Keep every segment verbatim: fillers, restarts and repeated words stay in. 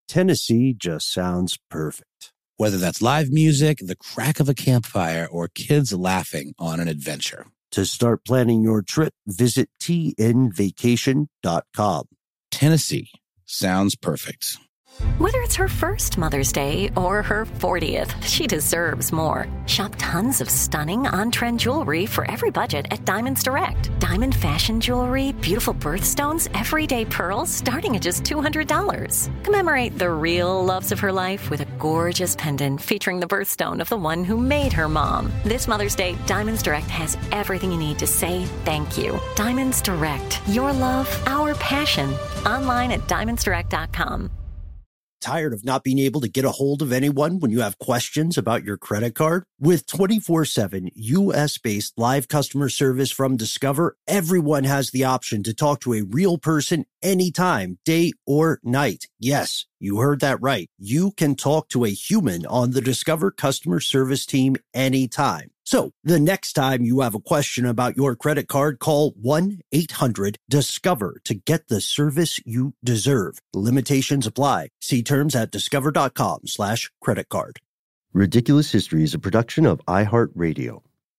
Tennessee just sounds perfect. Whether that's live music, the crack of a campfire, or kids laughing on an adventure. To start planning your trip, visit T N vacation dot com. Tennessee sounds perfect. Whether it's her first Mother's Day or her fortieth, she deserves more. Shop tons of stunning on-trend jewelry for every budget at Diamonds Direct. Diamond fashion jewelry, beautiful birthstones, everyday pearls starting at just two hundred dollars. Commemorate the real loves of her life with a gorgeous pendant featuring the birthstone of the one who made her mom. This Mother's Day, Diamonds Direct has everything you need to say thank you. Diamonds Direct. Your love, our passion. Online at diamonds direct dot com. Tired of not being able to get a hold of anyone when you have questions about your credit card? With twenty-four seven U S-based live customer service from Discover, everyone has the option to talk to a real person anytime, day or night. Yes, you heard that right. You can talk to a human on the Discover customer service team anytime. So the next time you have a question about your credit card, call one eight hundred discover to get the service you deserve. Limitations apply. See terms at discover.com slash credit card. Ridiculous History is a production of iHeartRadio.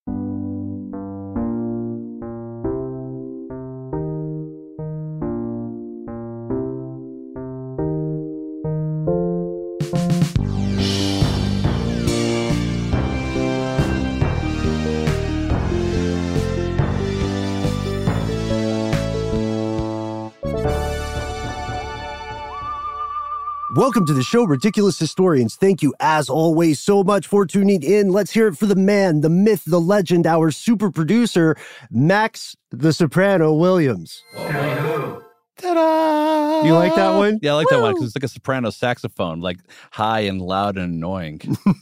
Welcome to the show, Ridiculous Historians. Thank you, as always, so much for tuning in. Let's hear it for the man, the myth, the legend, our super producer, Max the Soprano Williams. Ta-da! You like that one? Yeah, I like Woo! that one because it's like a soprano saxophone, like high and loud and annoying.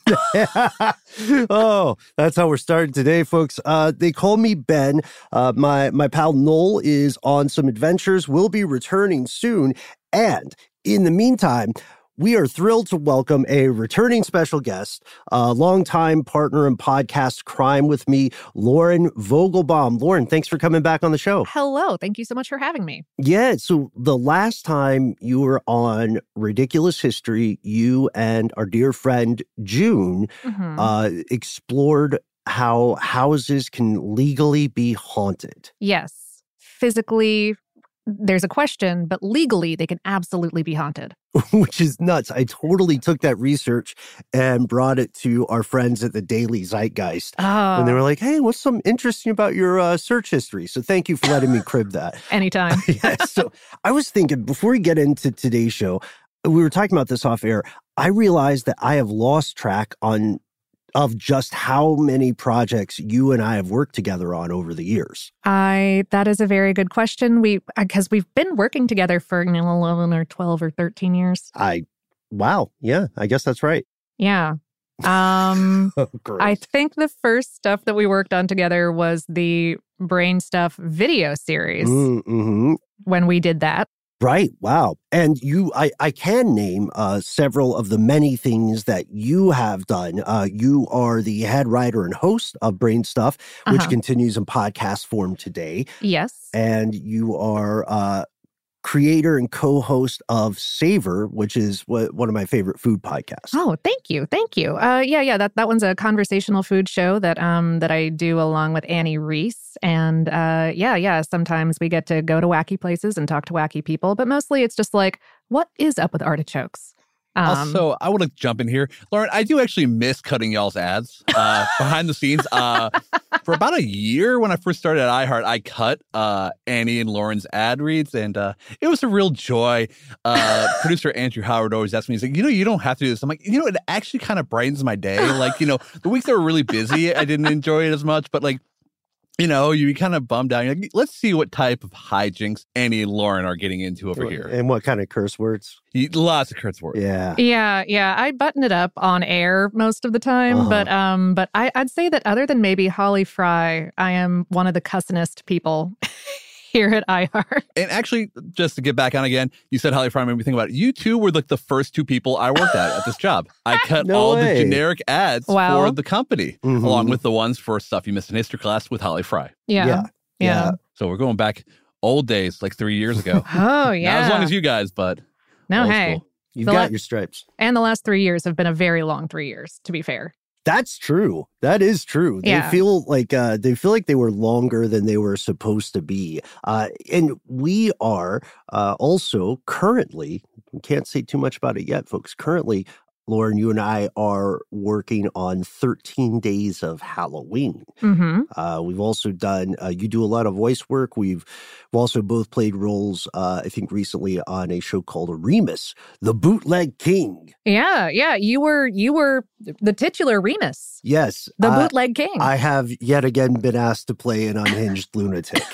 Oh, that's how we're starting today, folks. Uh, they call me Ben. Uh, my, my pal Noel is on some adventures. We'll be returning soon. And in the meantime, we are thrilled to welcome a returning special guest, a longtime partner in podcast crime with me, Lauren Vogelbaum. Lauren, thanks for coming back on the show. Hello. Thank you so much for having me. Yeah. So the last time you were on Ridiculous History, you and our dear friend June mm-hmm. uh, explored how houses can legally be haunted. Yes. Physically, there's a question, but legally, they can absolutely be haunted. Which is nuts. I totally took that research and brought it to our friends at the Daily Zeitgeist. Oh. And they were like, hey, what's some interesting about your uh, search history? So thank you for letting me crib that. Anytime. Yeah, so I was thinking, before we get into today's show, we were talking about this off air. I realized that I have lost track on of just how many projects you and I have worked together on over the years. I that is a very good question. We because we've been working together for you know, eleven or twelve or thirteen years. I wow, yeah, I guess that's right. Yeah. Um oh, I think the first stuff that we worked on together was the Brain Stuff video series. Mm-hmm. When we did that. Right. Wow. And you, I, I can name uh, several of the many things that you have done. Uh, you are the head writer and host of Brain Stuff, which uh-huh. continues in podcast form today. Yes. And you are uh, creator and co-host of Savor, which is what, one of my favorite food podcasts. Oh, thank you. Thank you. Uh, yeah, yeah. That, that one's a conversational food show that um that I do along with Annie Reese. And uh, yeah, yeah, sometimes we get to go to wacky places and talk to wacky people, but mostly it's just like, what is up with artichokes? Um, also, I want to jump in here. Lauren, I do actually miss cutting y'all's ads uh, behind the scenes. Uh, for about a year when I first started at iHeart, I cut uh, Annie and Lauren's ad reads, and uh, it was a real joy. Uh, producer Andrew Howard always asked me, he's like, you know, you don't have to do this. I'm like, you know, it actually kind of brightens my day. Like, you know, the weeks that were really busy, I didn't enjoy it as much, but like, you know, you kind of bummed out. You're like, let's see what type of hijinks Annie and Lauren are getting into over here. And what kind of curse words? Lots of curse words. Yeah. Yeah, yeah. I button it up on air most of the time, uh-huh. but um, but I, I'd say that other than maybe Holly Fry, I am one of the cussinest people here at iHeart. And actually, just to get back on again, you said Holly Fry made me think about it. You two were like the first two people I worked at at this job. I cut no all way. the generic ads wow. for the company, mm-hmm. along with the ones for Stuff You Missed in History Class with Holly Fry. Yeah. Yeah. Yeah. yeah. So we're going back old days, like three years ago. Oh, yeah. Not as long as you guys, but no, old hey. school. You've The got la- your stripes. And the last three years have been a very long three years, to be fair. That's true. That is true. They Yeah. feel like uh, they feel like they were longer than they were supposed to be. Uh, and we are uh, also currently, we can't say too much about it yet, folks. Currently, Lauren, you and I are working on thirteen days of Halloween. Mm-hmm. Uh, we've also done, uh, you do a lot of voice work. We've, we've also both played roles, uh, I think recently on a show called Remus, the Bootleg King. Yeah, yeah. You were you were the titular Remus, Yes. the uh, bootleg king. I have yet again been asked to play an unhinged lunatic.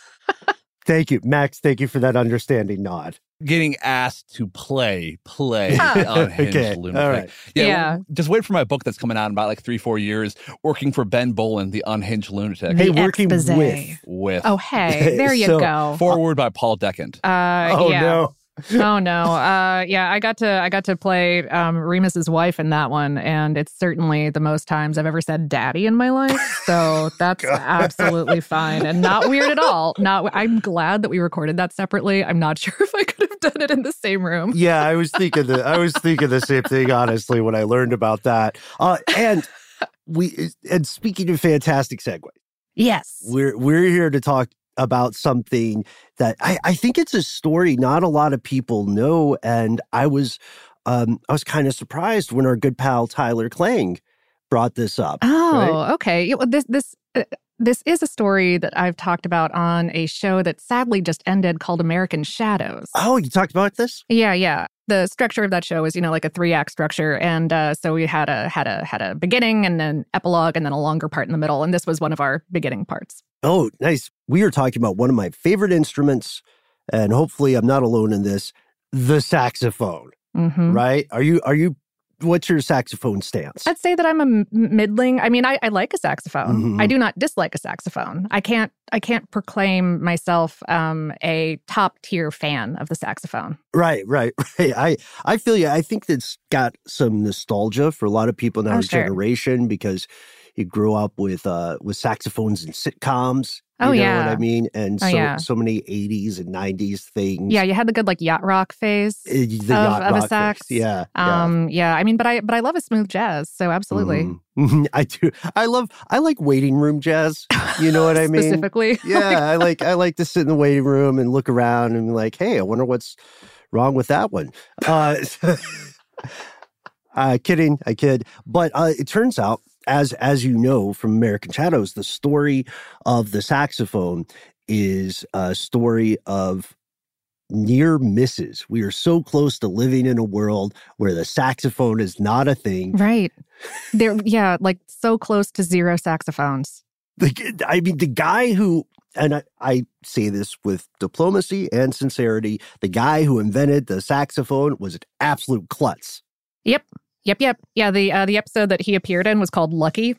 Thank you, Max. Thank you for that understanding nod. Getting asked to play, play Huh. the unhinged Okay, lunatic. all right. Yeah, Yeah. w- just wait for my book that's coming out in about like three, four years, working for Ben Bolin, the unhinged lunatic. The Hey, working expose. with. With Oh, hey, there you So- go. foreword by Paul Decant. Uh, Oh yeah. no. Oh no. Uh, yeah, I got to I got to play um, Remus's wife in that one, and it's certainly the most times I've ever said "daddy" in my life. So that's absolutely fine and not weird at all. Not. I'm glad that we recorded that separately. I'm not sure if I could have done it in the same room. Yeah, I was thinking the I was thinking the same thing, honestly, when I learned about that. Uh, and we and speaking of fantastic segue, Yes. we're we're here to talk about something that I, I think it's a story not a lot of people know. And I was um, I was kind of surprised when our good pal Tyler Klang brought this up. Oh, right? okay. Yeah, well, this this uh, this is a story that I've talked about on a show that sadly just ended called American Shadows. Oh, you talked about this? Yeah, yeah. The structure of that show is, you know, like a three-act structure, and uh, so we had a had a had a beginning and then epilogue and then a longer part in the middle, and this was one of our beginning parts. Oh, nice. We are talking about one of my favorite instruments, and hopefully I'm not alone in this, the saxophone, Mm-hmm. right? Are you, are you, what's your saxophone stance? I'd say that I'm a m- middling. I mean, I, I like a saxophone. Mhm. I do not dislike a saxophone. I can't I can't proclaim myself um, a top tier fan of the saxophone. Right, right, right. I, I feel you. I think it's got some nostalgia for a lot of people in Oh, our sure. generation because you grew up with uh with saxophones and sitcoms. Oh, you know yeah. what I mean? And Oh, so yeah. so many eighties and nineties things. Yeah, you had the good like yacht rock phase. Uh, the of- yacht of a rock things. sax. Yeah, yeah. Um, yeah. I mean, but I but I love a smooth jazz, so absolutely. Mhm. Mhm. I do. I love. I like waiting room jazz. You know what I mean? Specifically. Yeah, I like. I like to sit in the waiting room and look around and be like, hey, I wonder what's wrong with that one. Uh, uh kidding. I kid. But uh, it turns out, as as you know from American Shadows, the story of the saxophone is a story of near misses. We are so close to living in a world where the saxophone is not a thing. Right. There, yeah, like so close to zero saxophones. The, I mean, the guy who, and I, I say this with diplomacy and sincerity, the guy who invented the saxophone was an absolute klutz. Yep. Yep, yep. Yeah, the uh, the episode that he appeared in was called Lucky.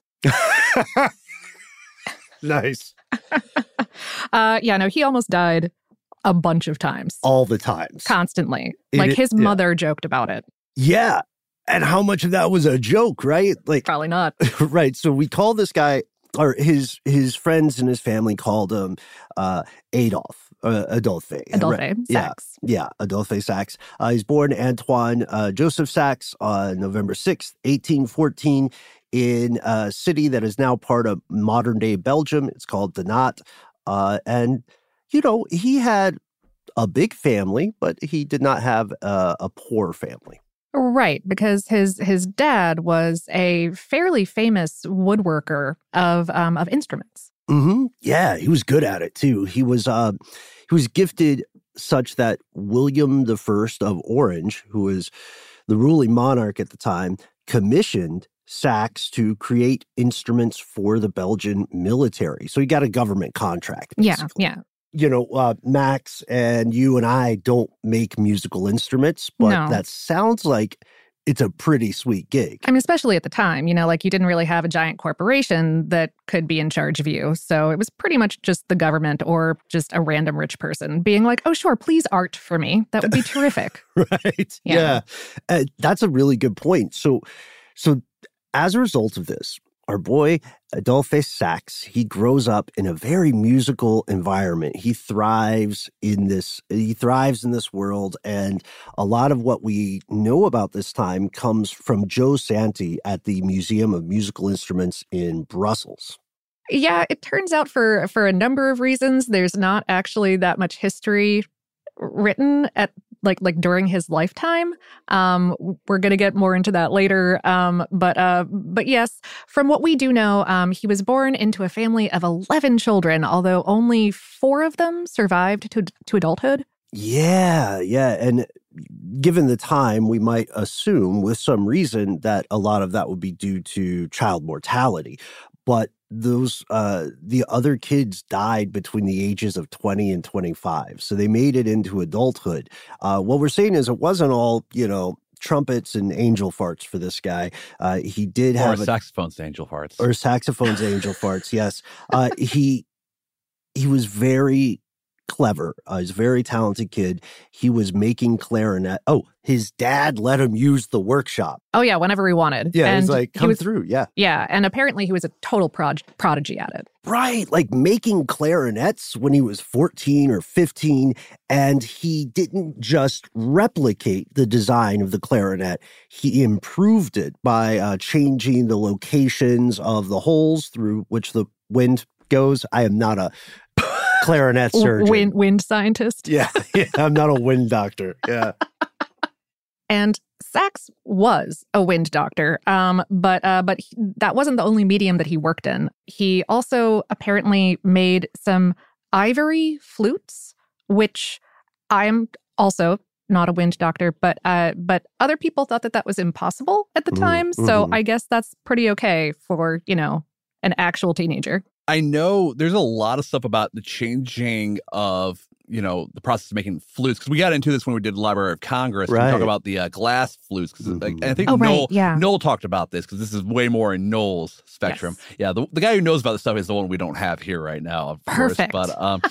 Nice. Uh, yeah, no, he almost died a bunch of times. All the times. Constantly. It- like it- his yeah. mother joked about it. Yeah. And how much of that was a joke, right? Like, Probably not. right. So we call this guy, or his his friends and his family called him uh, Adolf, uh, Adolphe. Adolphe Right. Yeah. Sax. Yeah, Adolphe Sax. Uh, he's born Antoine uh, Joseph Sax on November sixth, eighteen fourteen, in a city that is now part of modern-day Belgium. It's called Dinant. Uh, and, you know, he had a big family, but he did not have uh, a poor family. Right, because his his dad was a fairly famous woodworker of um, of instruments. Mm-hmm. Yeah, he was good at it, too. He was uh, he was gifted such that William the First of Orange, who was the ruling monarch at the time, commissioned Sax to create instruments for the Belgian military. So he got a government contract, basically. Yeah, yeah. You know, uh, Max and you and I don't make musical instruments, but No. that sounds like it's a pretty sweet gig. I mean, especially at the time, you know, like you didn't really have a giant corporation that could be in charge of you. So it was pretty much just the government or just a random rich person being like, oh, sure, please art for me. That would be terrific. Right. Yeah. Yeah. Uh, that's a really good point. So, so as a result of this, our boy, Adolphe Sax, he grows up in a very musical environment. He thrives in this, he thrives in this world. And a lot of what we know about this time comes from Joe Santi at the Museum of Musical Instruments in Brussels. Yeah, it turns out for for a number of reasons, there's not actually that much history written at like like during his lifetime. Um, we're going to get more into that later. Um, but uh, but yes, from what we do know, um, he was born into a family of eleven children, although only four of them survived to to adulthood. Yeah, yeah. And given the time, we might assume with some reason that a lot of that would be due to child mortality. But those uh, the other kids died between the ages of twenty and twenty-five. So they made it into adulthood. Uh, what we're saying is it wasn't all, you know, trumpets and angel farts for this guy. Uh, he did or have... Or saxophones, angel farts. Or saxophones, angel farts, yes. Uh, he he was very clever. Uh, he's a very talented kid. He was making clarinet. Oh, his dad let him use the workshop. Oh, yeah, whenever he wanted. Yeah, and he's like, come he was, through, yeah. Yeah, and apparently he was a total prod- prodigy at it. Right, like making clarinets when he was fourteen or fifteen, and he didn't just replicate the design of the clarinet, he improved it by uh, changing the locations of the holes through which the wind goes. I am not a clarinet surgeon. Wind, wind scientist. Yeah, yeah, I'm not a wind doctor. Yeah. And Sax was a wind doctor, um, but uh, but he, that wasn't the only medium that he worked in. He also apparently made some ivory flutes, which I'm also not a wind doctor, but uh, but other people thought that that was impossible at the time. Mm-hmm. So I guess that's pretty okay for, you know, an actual teenager. I know there's a lot of stuff about the changing of, you know, the process of making flutes, because we got into this when we did Library of Congress. Right. We talk about the uh, glass flutes, because mm-hmm. like, and I think oh, Noel, right, yeah. Noel talked about this, because this is way more in Noel's spectrum. Yes. Yeah, the, the guy who knows about this stuff is the one we don't have here right now, of Perfect. course. But um,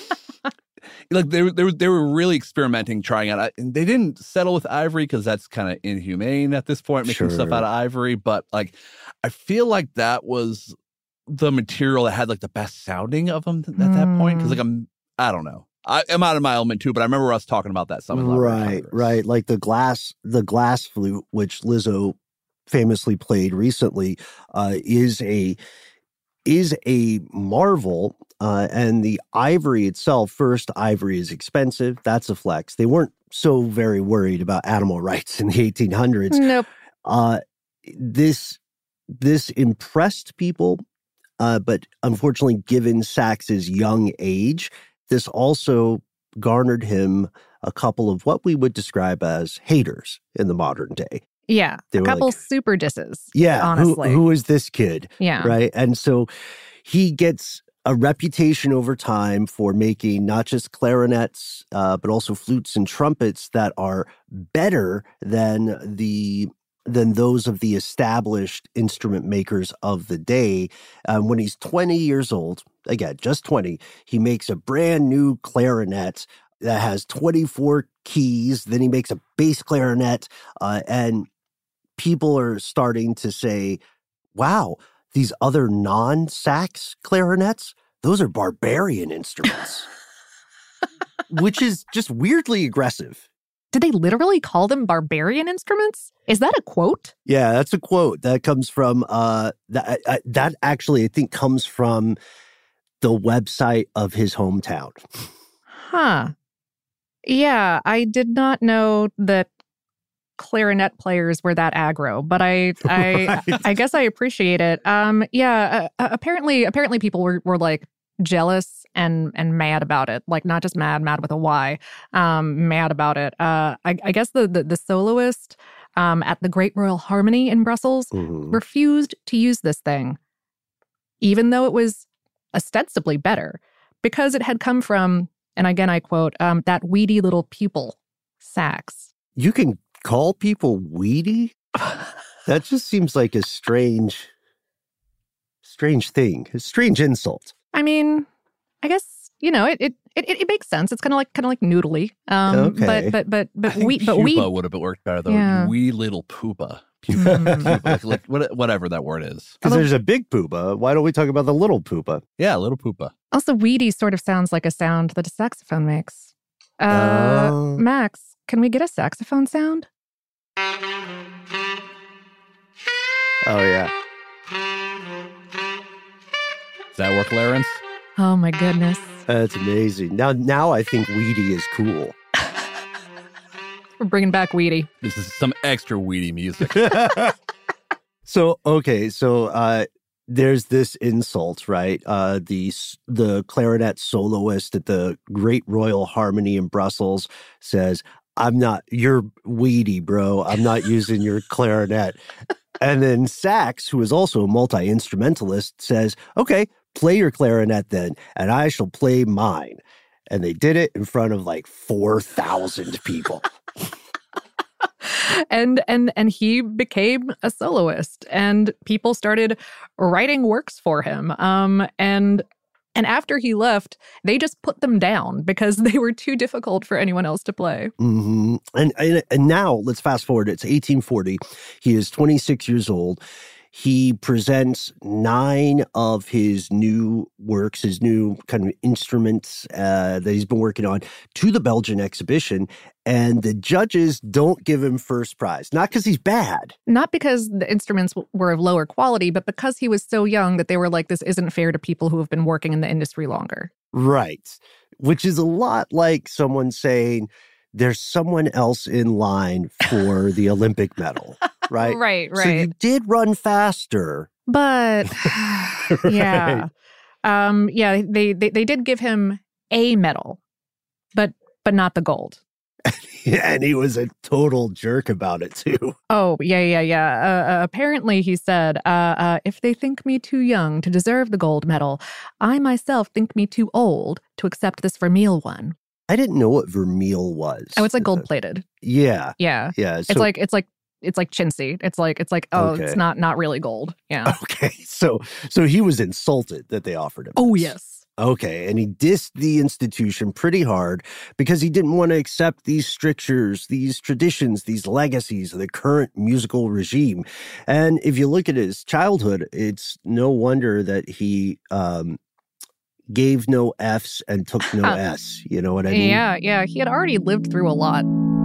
like they, they, they were really experimenting, trying out. And they didn't settle with ivory because that's kind of inhumane at this point, making sure. stuff out of ivory. But like, I feel like that was the material that had like the best sounding of them at that mm. point. Because like I'm, I don't know. I, I'm out of my element too, but I remember us talking about that. Some right, right. Like the glass, the glass flute, which Lizzo famously played recently, uh, is a is a marvel. Uh, and the ivory itself, first, ivory is expensive. That's a flex. They weren't so very worried about animal rights in the eighteen hundreds. Nope. Uh, this this impressed people. Uh, but unfortunately, given Sax's young age, this also garnered him a couple of what we would describe as haters in the modern day. Yeah, they a couple like, super disses. Yeah, honestly. Who, who is this kid? Yeah. Right? And so he gets a reputation over time for making not just clarinets, uh, but also flutes and trumpets that are better than the than those of the established instrument makers of the day. Um, when he's twenty years old, again, just twenty, he makes a brand new clarinet that has twenty-four keys. Then he makes a bass clarinet, uh, and people are starting to say, wow, these other non-sax clarinets, those are barbarian instruments, which is just weirdly aggressive. Did they literally call them barbarian instruments? Is that a quote? Yeah, that's a quote. That comes from, uh, that, uh, that actually, I think, comes from the website of his hometown. Huh. Yeah, I did not know that clarinet players were that aggro, but I I, right. I guess I appreciate it. Um, yeah, uh, apparently, apparently people were, were like jealous and and mad about it, like not just mad, mad with a Y, um, mad about it. Uh, I, I guess the the, the soloist um, at the Great Royal Harmony in Brussels mm-hmm. refused to use this thing, even though it was ostensibly better, because it had come from, and again I quote, um, that weedy little pupil, Sax. You can call people weedy? That just seems like a strange, strange thing, a strange insult. I mean, I guess you know, it it it, it makes sense. It's kind of like kind of like noodly. Um, Okay. But but but but I think we but pupa we would have worked better though. Yeah. Wee little poopa. Pupa, Mm. pupa, like, like what, whatever that word is. Because there's a big poopa. Why don't we talk about the little poopa? Yeah, little poopa. Also, weedy sort of sounds like a sound that a saxophone makes. Uh, Oh. Max, can we get a saxophone sound? Oh, yeah. Does that work, Lawrence? Oh my goodness. That's amazing. Now, now I think weedy is cool. We're bringing back Weedy. This is some extra weedy music. So, okay, so uh, there's this insult, right? Uh, the s- the clarinet soloist at the Great Royal Harmony in Brussels says, "I'm not, you're weedy, bro. I'm not using your clarinet." And then sax, who is also a multi-instrumentalist, says, "Okay, play your clarinet then, and I shall play mine." And they did it in front of like four thousand people. and and and he became a soloist, and people started writing works for him. Um, and and after he left, they just put them down because they were too difficult for anyone else to play. hmm And, and and now let's fast forward. It's eighteen forty. He is twenty-six years old. He presents nine of his new works, his new kind of instruments uh, that he's been working on, to the Belgian exhibition. And the judges don't give him first prize, not because he's bad. Not because the instruments w- were of lower quality, but because he was so young that they were like, this isn't fair to people who have been working in the industry longer. Right. Which is a lot like someone saying there's someone else in line for the Olympic medal, right? Right, So you did run faster. But yeah. Um, yeah, they, they they did give him a medal, but but not the gold. And he was a total jerk about it, too. Oh, yeah, yeah, yeah. Uh, uh, apparently, he said, uh, uh, if they think me too young to deserve the gold medal, I myself think me too old to accept this vermeil one. I didn't know what vermeil was. Oh, it's like gold plated. Yeah. Yeah. Yeah. It's like, it's like, it's like chintzy. It's like, it's like, oh, Okay. it's not, not really gold. Yeah. Okay. So, so he was insulted that they offered him Oh, this. yes. Okay. And he dissed the institution pretty hard because he didn't want to accept these strictures, these traditions, these legacies of the current musical regime. And if you look at his childhood, it's no wonder that he um, gave no F's and took no Uh, S. You know what I mean? Yeah, yeah. He had already lived through a lot.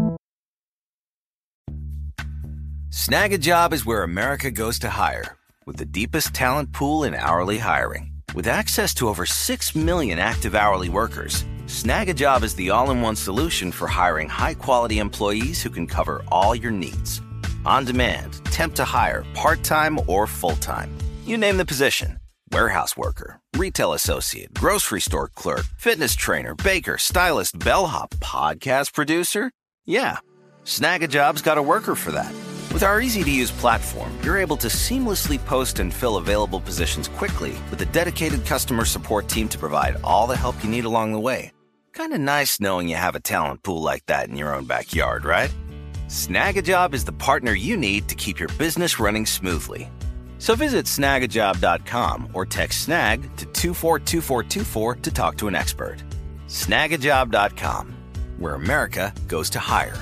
Snag a Job is where America goes to hire, with the deepest talent pool in hourly hiring. With access to over six million active hourly workers, Snag a Job is the all-in-one solution for hiring high-quality employees who can cover all your needs. On demand, temp to hire, part-time or full-time. You name the position. Warehouse worker, retail associate, grocery store clerk, fitness trainer, baker, stylist, bellhop, podcast producer. Yeah, Snag a Job's got a worker for that. With our easy-to-use platform, you're able to seamlessly post and fill available positions quickly with a dedicated customer support team to provide all the help you need along the way. Kind of nice knowing you have a talent pool like that in your own backyard, right? Snag a Job is the partner you need to keep your business running smoothly. So visit snag a job dot com or text snag to two four two four two four to talk to an expert. snag a job dot com, where America goes to hire.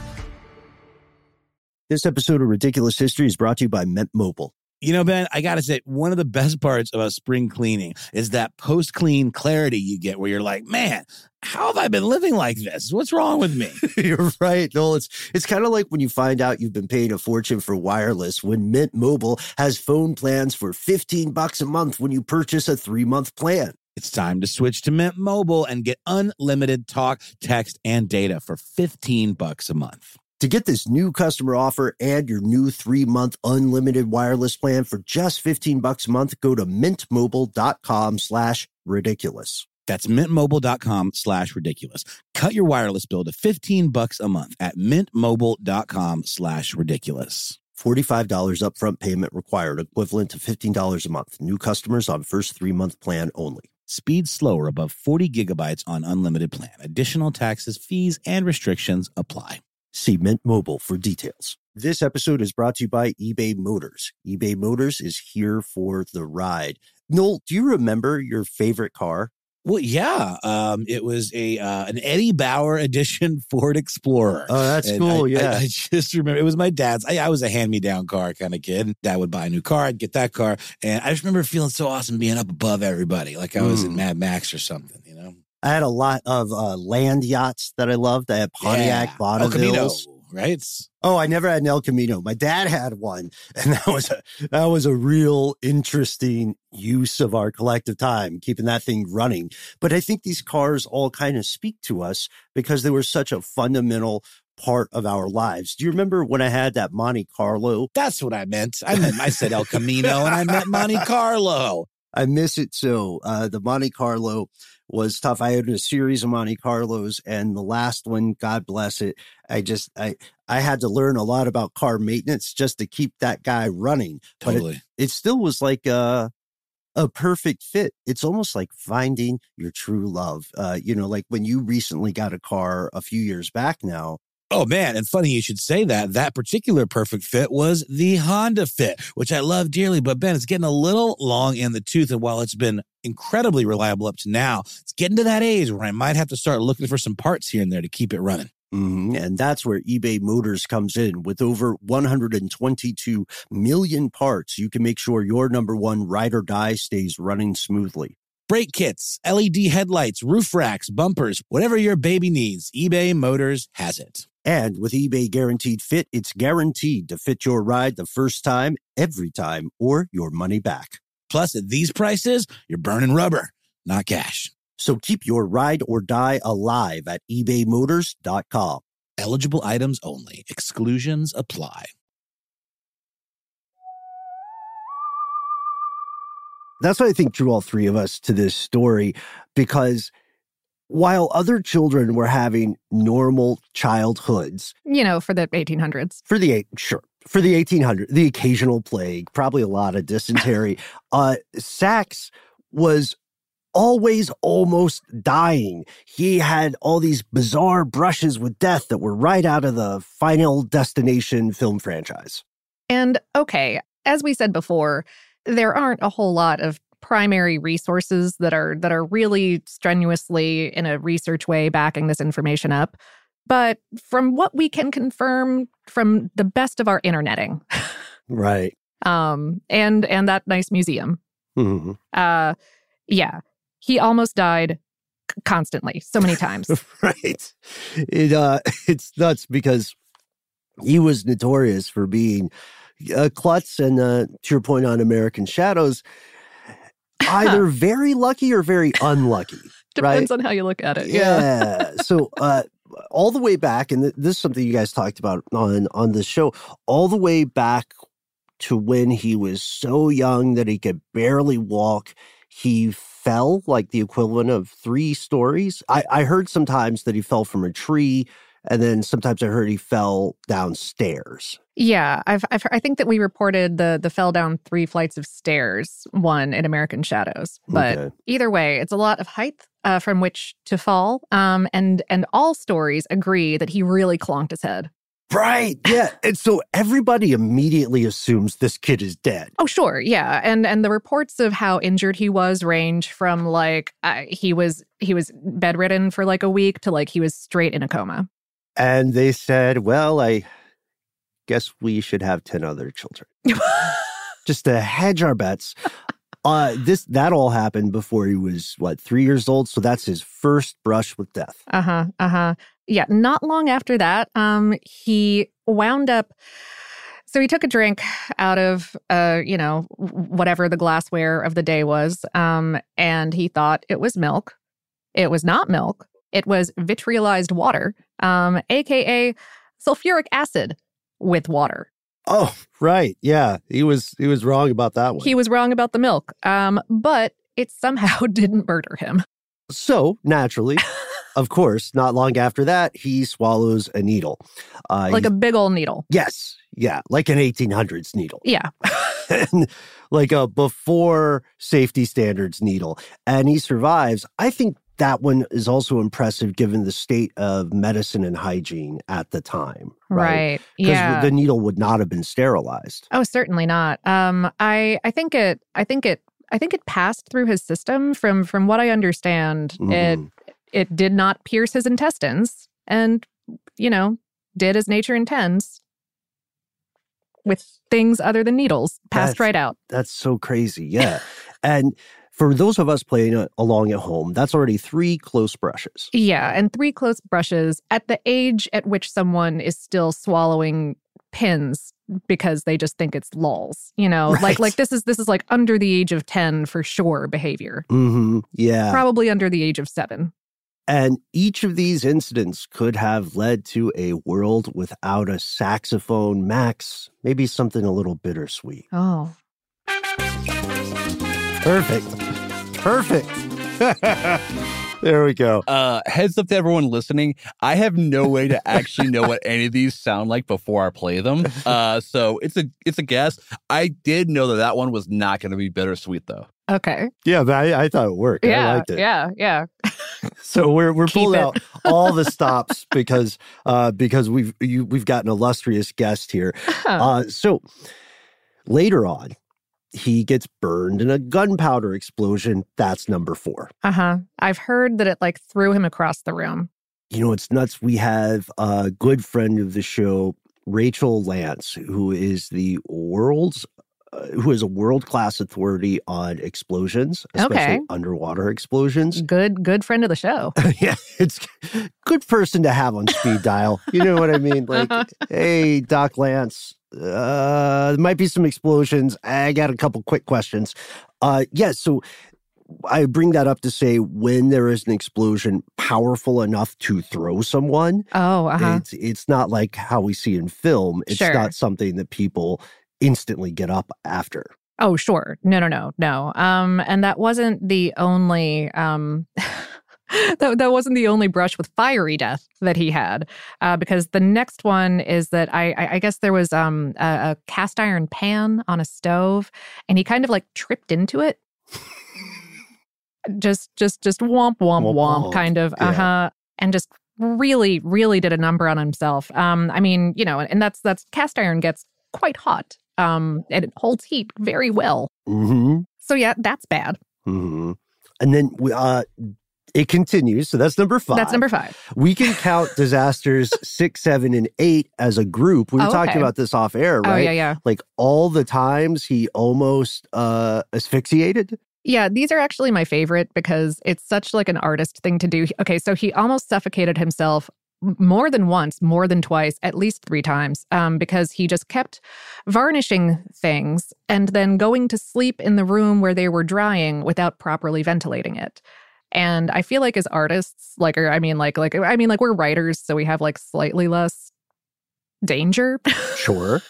This episode of Ridiculous History is brought to you by Mint Mobile. You know, Ben, I got to say, one of the best parts about spring cleaning is that post-clean clarity you get where you're like, man, how have I been living like this? What's wrong with me? You're right, Noel. It's, it's kind of like when you find out you've been paying a fortune for wireless when Mint Mobile has phone plans for fifteen bucks a month when you purchase a three-month plan. It's time to switch to Mint Mobile and get unlimited talk, text, and data for fifteen bucks a month. To get this new customer offer and your new three-month unlimited wireless plan for just fifteen bucks a month, go to mintmobile.com slash ridiculous. That's mintmobile.com slash ridiculous. Cut your wireless bill to fifteen bucks a month at mintmobile.com slash ridiculous. forty-five dollars upfront payment required, equivalent to fifteen dollars a month. New customers on first three-month plan only. Speed slower above forty gigabytes on unlimited plan. Additional taxes, fees, and restrictions apply. See Mint Mobile for details. This episode is brought to you by eBay Motors. eBay Motors is here for the ride. Noel, do you remember your favorite car? Well, yeah. Um, it was a uh, an Eddie Bauer edition Ford Explorer. Oh, that's And cool. I, yeah. I, I just remember it was my dad's. I, I was a hand-me-down car kind of kid. Dad would buy a new car. I'd get that car. And I just remember feeling so awesome being up above everybody, like I was Mm. in Mad Max or something, you know? I had a lot of uh, land yachts that I loved. I had Pontiac Yeah. El Camino, Bonnevilles. right? Oh, I never had an El Camino. My dad had one, and that was a that was a real interesting use of our collective time, keeping that thing running. But I think these cars all kind of speak to us because they were such a fundamental part of our lives. Do you remember when I had that Monte Carlo? That's what I meant. I meant I said El Camino and I meant Monte Carlo. I miss it so. Uh, the Monte Carlo was tough. I had a series of Monte Carlos, and the last one, God bless it, I just I I had to learn a lot about car maintenance just to keep that guy running. Totally. But it, it still was like a a perfect fit. It's almost like finding your true love. Uh, you know, like when you recently got a car a few years back now. Oh, man. And funny you should say that. That particular perfect fit was the Honda Fit, which I love dearly. But, Ben, it's getting a little long in the tooth. And while it's been incredibly reliable up to now, it's getting to that age where I might have to start looking for some parts here and there to keep it running. Mm-hmm. And that's where eBay Motors comes in. With over one hundred twenty-two million parts, you can make sure your number one ride or die stays running smoothly. Brake kits, L E D headlights, roof racks, bumpers, whatever your baby needs, eBay Motors has it. And with eBay Guaranteed Fit, it's guaranteed to fit your ride the first time, every time, or your money back. Plus, at these prices, you're burning rubber, not cash. So keep your ride or die alive at ebay motors dot com. Eligible items only. Exclusions apply. That's what I think drew all three of us to this story, because while other children were having normal childhoods, You know, for the eighteen hundreds. for the eight, sure, for the eighteen hundreds, the occasional plague, probably a lot of dysentery, uh, Sachs was always almost dying. He had all these bizarre brushes with death that were right out of the Final Destination film franchise. And okay, as we said before, there aren't a whole lot of primary resources that are that are really strenuously in a research way backing this information up. But from what we can confirm from the best of our interneting, Right. um, and and that nice museum, Mhm. uh, yeah, he almost died c- constantly, so many times. Right. It uh it's nuts because he was notorious for being a klutz and uh, to your point on American Shadows, either very lucky or very unlucky. Depends right? on how you look at it. Yeah. Yeah. So uh all the way back, and th- this is something you guys talked about on on the show, all the way back to when he was so young that he could barely walk. He fell like the equivalent of three stories. I, I heard sometimes that he fell from a tree, and then sometimes I heard he fell downstairs. Yeah, I've, I've I think that we reported the the fell down three flights of stairs one in American Shadows. But Okay. either way, it's a lot of height uh, from which to fall. Um, and and all stories agree that he really clonked his head. Right. Yeah. And so everybody immediately assumes this kid is dead. Oh, sure, yeah, and and the reports of how injured he was range from like uh, he was he was bedridden for like a week to like he was straight in a coma. And they said, well, I guess we should have ten other children. Just to hedge our bets. Uh, this that all happened before he was, what, three years old? So that's his first brush with death. Uh huh. Uh huh. Yeah. Not long after that, um, he wound up. So he took a drink out of, uh, you know, whatever the glassware of the day was, um, and he thought it was milk. It was not milk. It was vitriolized water, um, aka sulfuric acid with water. Oh, right. Yeah. He was he was wrong about that one. He was wrong about the milk, um, but it somehow didn't murder him. So naturally, of course, not long after that, he swallows a needle. Uh, Like he- a big old needle. Yes. Yeah. Like an eighteen hundreds needle. Yeah. And like a before safety standards needle. And he survives. I think that one is also impressive given the state of medicine and hygiene at the time. Right. Right. Because Yeah. the needle would not have been sterilized. Oh, certainly not. Um, I I think it I think it I think it passed through his system. From from what I understand, Mhm. it it did not pierce his intestines, and you know, did as nature intends with things other than needles, passed That's- right out. That's so crazy. Yeah. And for those of us playing uh, along at home, that's already three close brushes. Yeah, and three close brushes at the age at which someone is still swallowing pins because they just think it's lulz. You know, Right. like like this is this is like under the age of ten for sure behavior. Mm-hmm. Yeah. Probably under the age of seven. And each of these incidents could have led to a world without a saxophone. Max, maybe something a little bittersweet. Oh. Perfect. Perfect. There we go. Uh, heads up to everyone listening. I have no way to actually know what any of these sound like before I play them. Uh, so it's a it's a guess. I did know that that one was not going to be bittersweet, though. Okay. Yeah, but I, I thought it worked. Yeah. I liked it. Yeah. Yeah. So we're we're Keep pulling it. out all the stops because uh, because we've you, we've got an illustrious guest here. Uh, so later on, he gets burned in a gunpowder explosion. That's number four. Uh huh. I've heard that it like threw him across the room. You know, it's nuts. We have a good friend of the show, Rachel Lance, who is the world's uh, who is a world-class authority on explosions, especially Okay. underwater explosions. Good, good friend of the show. Yeah, it's good person to have on speed dial. You know what I mean? Like, hey, Doc Lance, uh, there might be some explosions. I got a couple quick questions. Uh, yeah, so I bring that up to say when there is an explosion powerful enough to throw someone, Oh, uh huh. it's it's not like how we see in film. It's Sure. not something that people instantly get up after. Oh, sure. No, no, no, no. Um, and that wasn't the only um that, that wasn't the only brush with fiery death that he had. Uh, because the next one is that I I, I guess there was um a, a cast iron pan on a stove, and he kind of like tripped into it. just just just womp womp Womp, womp, womp. kind of Yeah. uh-huh. And just really, really did a number on himself. Um, I mean, you know, and that's that's cast iron gets quite hot. Um, and it holds heat very well. Mm-hmm. So yeah, that's bad. Mm-hmm. And then we, uh, it continues. So that's number five. That's number five. We can count disasters six, seven, and eight as a group. We were Oh, talking okay. about this off air, right? Oh yeah, yeah. Like all the times he almost uh, asphyxiated. Yeah, these are actually my favorite because it's such like an artist thing to do. Okay, so he almost suffocated himself m- more than once, more than twice, at least three times, um, because he just kept varnishing things and then going to sleep in the room where they were drying without properly ventilating it. And I feel like as artists, like, or I mean, like, like, I mean, like, we're writers, so we have like slightly less danger. Sure.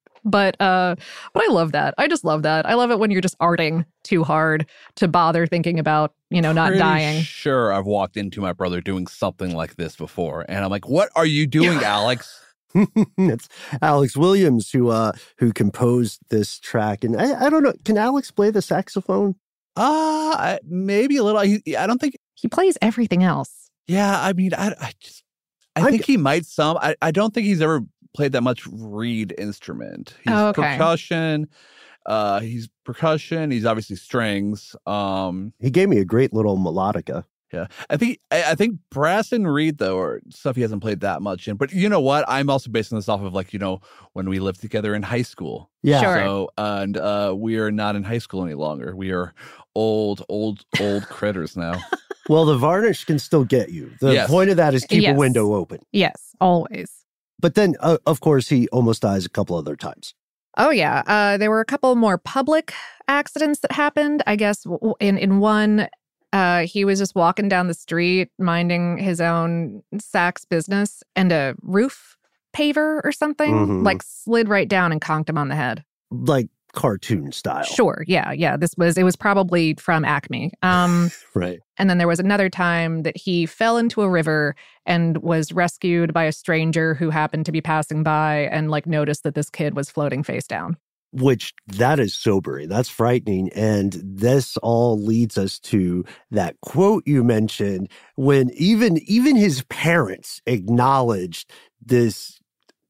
But uh, but I love that. I just love that. I love it when you're just arting too hard to bother thinking about, you know, not Pretty dying. Sure, I've walked into my brother doing something like this before, and I'm like, "What are you doing, Alex?" It's Alex Williams who uh, who composed this track. And I, I don't know, can Alex play the saxophone? Uh, I- maybe a little. I, I don't think. He plays everything else. Yeah, I mean, I, I just, I I'm- think he might some. I, I don't think he's ever played that much reed instrument. He's Oh, okay. percussion. Uh, he's percussion. He's obviously strings. Um, He gave me a great little melodica. yeah, I think I, I think brass and reed though are stuff he hasn't played that much in. But you know what? I'm also basing this off of like you know when we lived together in high school. Yeah. Sure. So and uh, we are not in high school any longer. We are old, old, old critters now. Well, the varnish can still get you. The Yes. point of that is keep Yes. a window open. Yes, always. But then, uh, of course, he almost dies a couple other times. Oh yeah, uh, there were a couple more public accidents that happened. I guess w- w- in in one, uh, he was just walking down the street, minding his own sax business, and a roof paver or something Mhm. like slid right down and conked him on the head. Like cartoon style. Sure, yeah, yeah. This was it was probably from Acme. Um, Right. and then there was another time that he fell into a river and was rescued by a stranger who happened to be passing by and like noticed that this kid was floating face down. Which that is sobering. That's frightening. And this all leads us to that quote you mentioned when even even his parents acknowledged this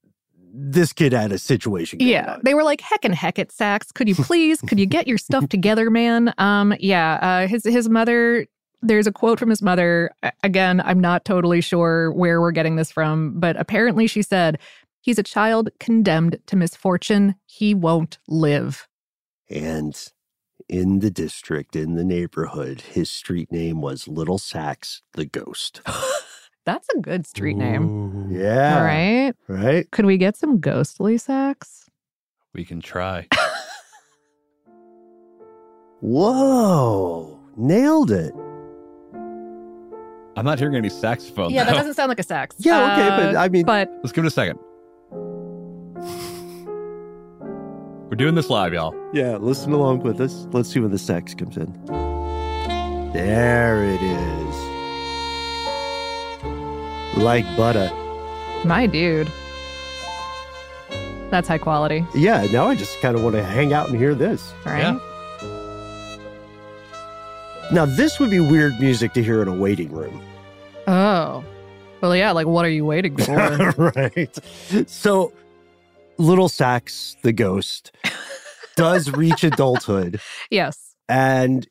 this kid had a situation going Yeah, on. they were like, heck and heck it, Sax. Could you please, could you get your stuff together, man? Um, yeah, uh, his his mother, there's a quote from his mother. Again, I'm not totally sure where we're getting this from, but apparently she said, he's a child condemned to misfortune. He won't live. And in the district, in the neighborhood, his street name was Little Sax the Ghost. That's a good street name. Yeah. All right. Right? Could we get some ghostly Sax? We can try. Whoa. Nailed it. I'm not hearing any saxophone. Yeah, that though. doesn't sound like a sax. Yeah, okay, but I mean- But Let's give it a second. We're doing this live, y'all. Yeah, listen along with us. Let's see when the sax comes in. There it is. Like butter. my dude. That's high quality. Yeah, now I just kind of want to hang out and hear this. Right? Yeah. Now, this would be weird music to hear in a waiting room. Oh. Well, yeah, like, what are you waiting for? Right. So, Little Sax, the ghost, does reach adulthood. Yes. And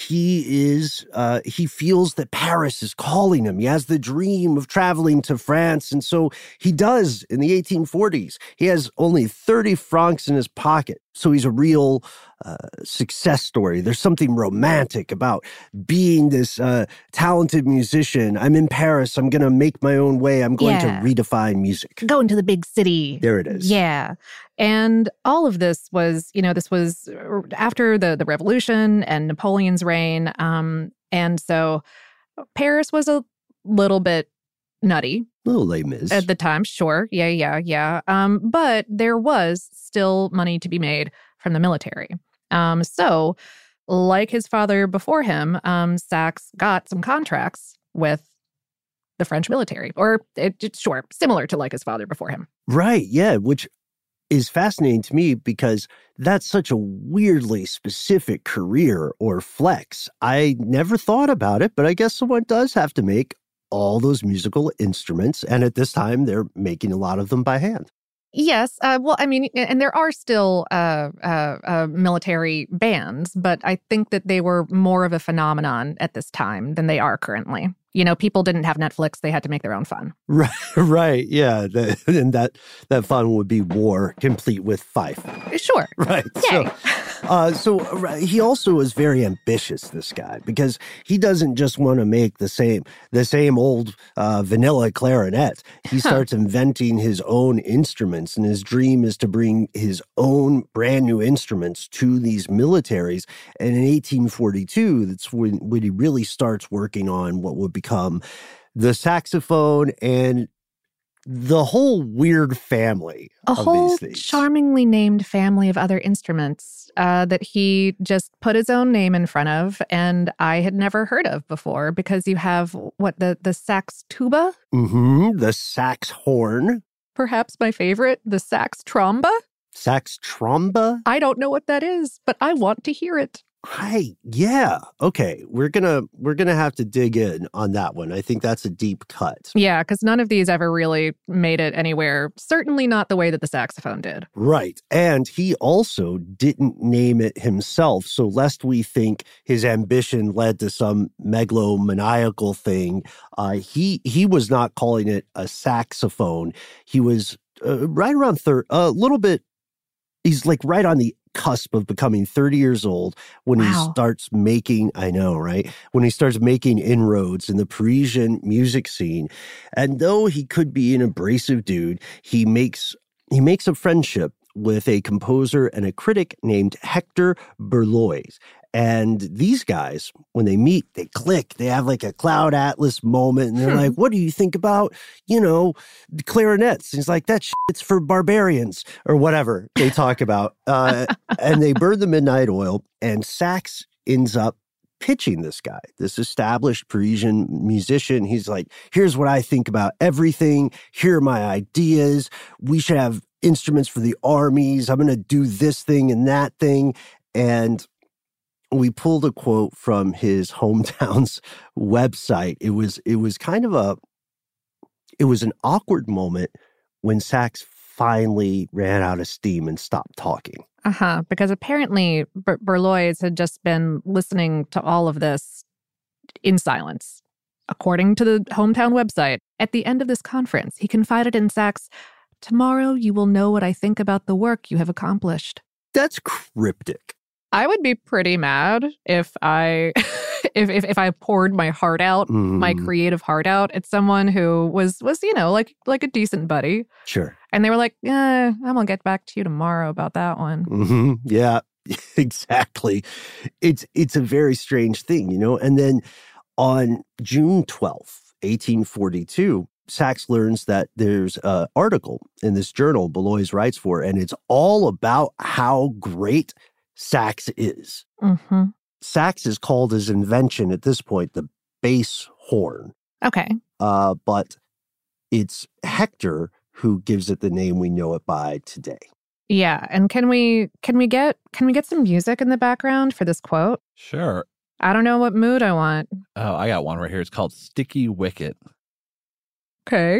he is, uh, he feels that Paris is calling him. He has the dream of traveling to France. And so he does in the eighteen forties. He has only thirty francs in his pocket. So he's a real uh, success story. There's something romantic about being this uh, talented musician. I'm in Paris. I'm going to make my own way. I'm going Yeah. to redefine music. Going to the big city. There it is. Yeah. And all of this was, you know, this was after the, the revolution and Napoleon's reign. Um, and so Paris was a little bit nutty Little Les Mis. at the time. Sure. Yeah, yeah, yeah. Um, but there was still money to be made from the military. Um, so like his father before him, um, Sax got some contracts with the French military, or it, it, sure, similar to like his father before him. Right, yeah, which is fascinating to me because that's such a weirdly specific career or flex. I never thought about it, but I guess someone does have to make all those musical instruments. And at this time, they're making a lot of them by hand. Yes. Uh, well, I mean, and there are still uh, uh, uh, military bands, but I think that they were more of a phenomenon at this time than they are currently. You know, people didn't have Netflix. They had to make their own fun. Right, right, yeah. The, and that, that fun would be war, complete with fife. Sure. Right. Yay. So, uh, so uh, he also is very ambitious, this guy, because he doesn't just want to make the same the same old uh, vanilla clarinet. He starts inventing his own instruments, and his dream is to bring his own brand new instruments to these militaries. And in eighteen forty-two, that's when, when he really starts working on what would become the saxophone and the whole weird family A of whole these things. charmingly named family of other instruments uh, that he just put his own name in front of, and I had never heard of before, because you have, what, the, the sax tuba? Mm-hmm. The sax horn. Perhaps my favorite, the sax tromba? Sax tromba? I don't know what that is, but I want to hear it. Right. Yeah. Okay. We're gonna we're gonna have to dig in on that one. I think that's a deep cut. Yeah, because none of these ever really made it anywhere. Certainly not the way that the saxophone did. Right. And he also didn't name it himself. So lest we think his ambition led to some megalomaniacal thing, uh, he he was not calling it a saxophone. He was uh, right around third, a little bit. He's like right on the cusp of becoming thirty years old when Wow. he starts making, I know, right? When he starts making inroads in the Parisian music scene. And though he could be an abrasive dude, he makes he makes a friendship with a composer and a critic named Hector Berlioz. And these guys, when they meet, they click. They have like a Cloud Atlas moment. And they're Hmm. like, what do you think about, you know, the clarinets? And he's like, that shit's for barbarians or whatever they talk about. Uh, and they burn the midnight oil. And Sax ends up pitching this guy, this established Parisian musician. He's like, here's what I think about everything. Here are my ideas. We should have instruments for the armies. I'm going to do this thing and that thing. And we pulled a quote from his hometown's website. It was it was kind of a it was an awkward moment when Sax finally ran out of steam and stopped talking. Uh-huh, because apparently Ber- Berlois had just been listening to all of this in silence. According to the hometown website, at the end of this conference, he confided in Sachs, "Tomorrow you will know what I think about the work you have accomplished." That's cryptic. I would be pretty mad if I if, if if I poured my heart out, mm. my creative heart out at someone who was was, you know, like like a decent buddy. Sure. And they were like, eh, I'm gonna get back to you tomorrow about that one. Mm-hmm. Yeah, exactly. It's it's a very strange thing, you know. And then on June twelfth, eighteen forty-two, Sachs learns that there's an article in this journal Belois writes for, and it's all about how great Sachs is. Mm-hmm. Sachs is called his invention at this point the bass horn. Okay. Uh, but it's Hector who gives it the name we know it by today. Yeah, and can we can we get can we get some music in the background for this quote? Sure. I don't know what mood I want. Oh, I got one right here. It's called Sticky Wicket. Okay.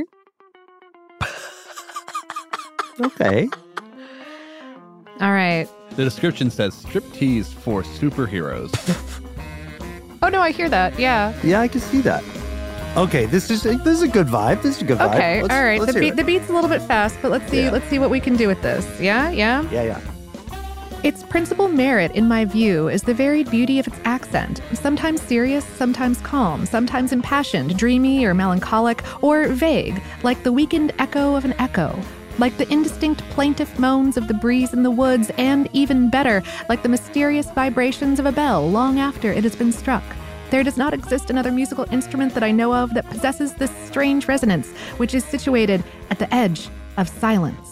Okay. All right. The description says striptease for superheroes. Oh, no, I hear that. Yeah. Yeah, I can see that. Okay, this is a, this is a good vibe. This is a good vibe. Okay, let's, all right. Let's the hear beat it. the beat's a little bit fast, but let's see Yeah. let's see what we can do with this. Yeah, yeah. Yeah, yeah. Its principal merit, in my view, is the varied beauty of its accent. Sometimes serious, sometimes calm, sometimes impassioned, dreamy or melancholic, or vague, like the weakened echo of an echo. Like the indistinct plaintive moans of the breeze in the woods, and even better, like the mysterious vibrations of a bell long after it has been struck. There does not exist another musical instrument that I know of that possesses this strange resonance, which is situated at the edge of silence.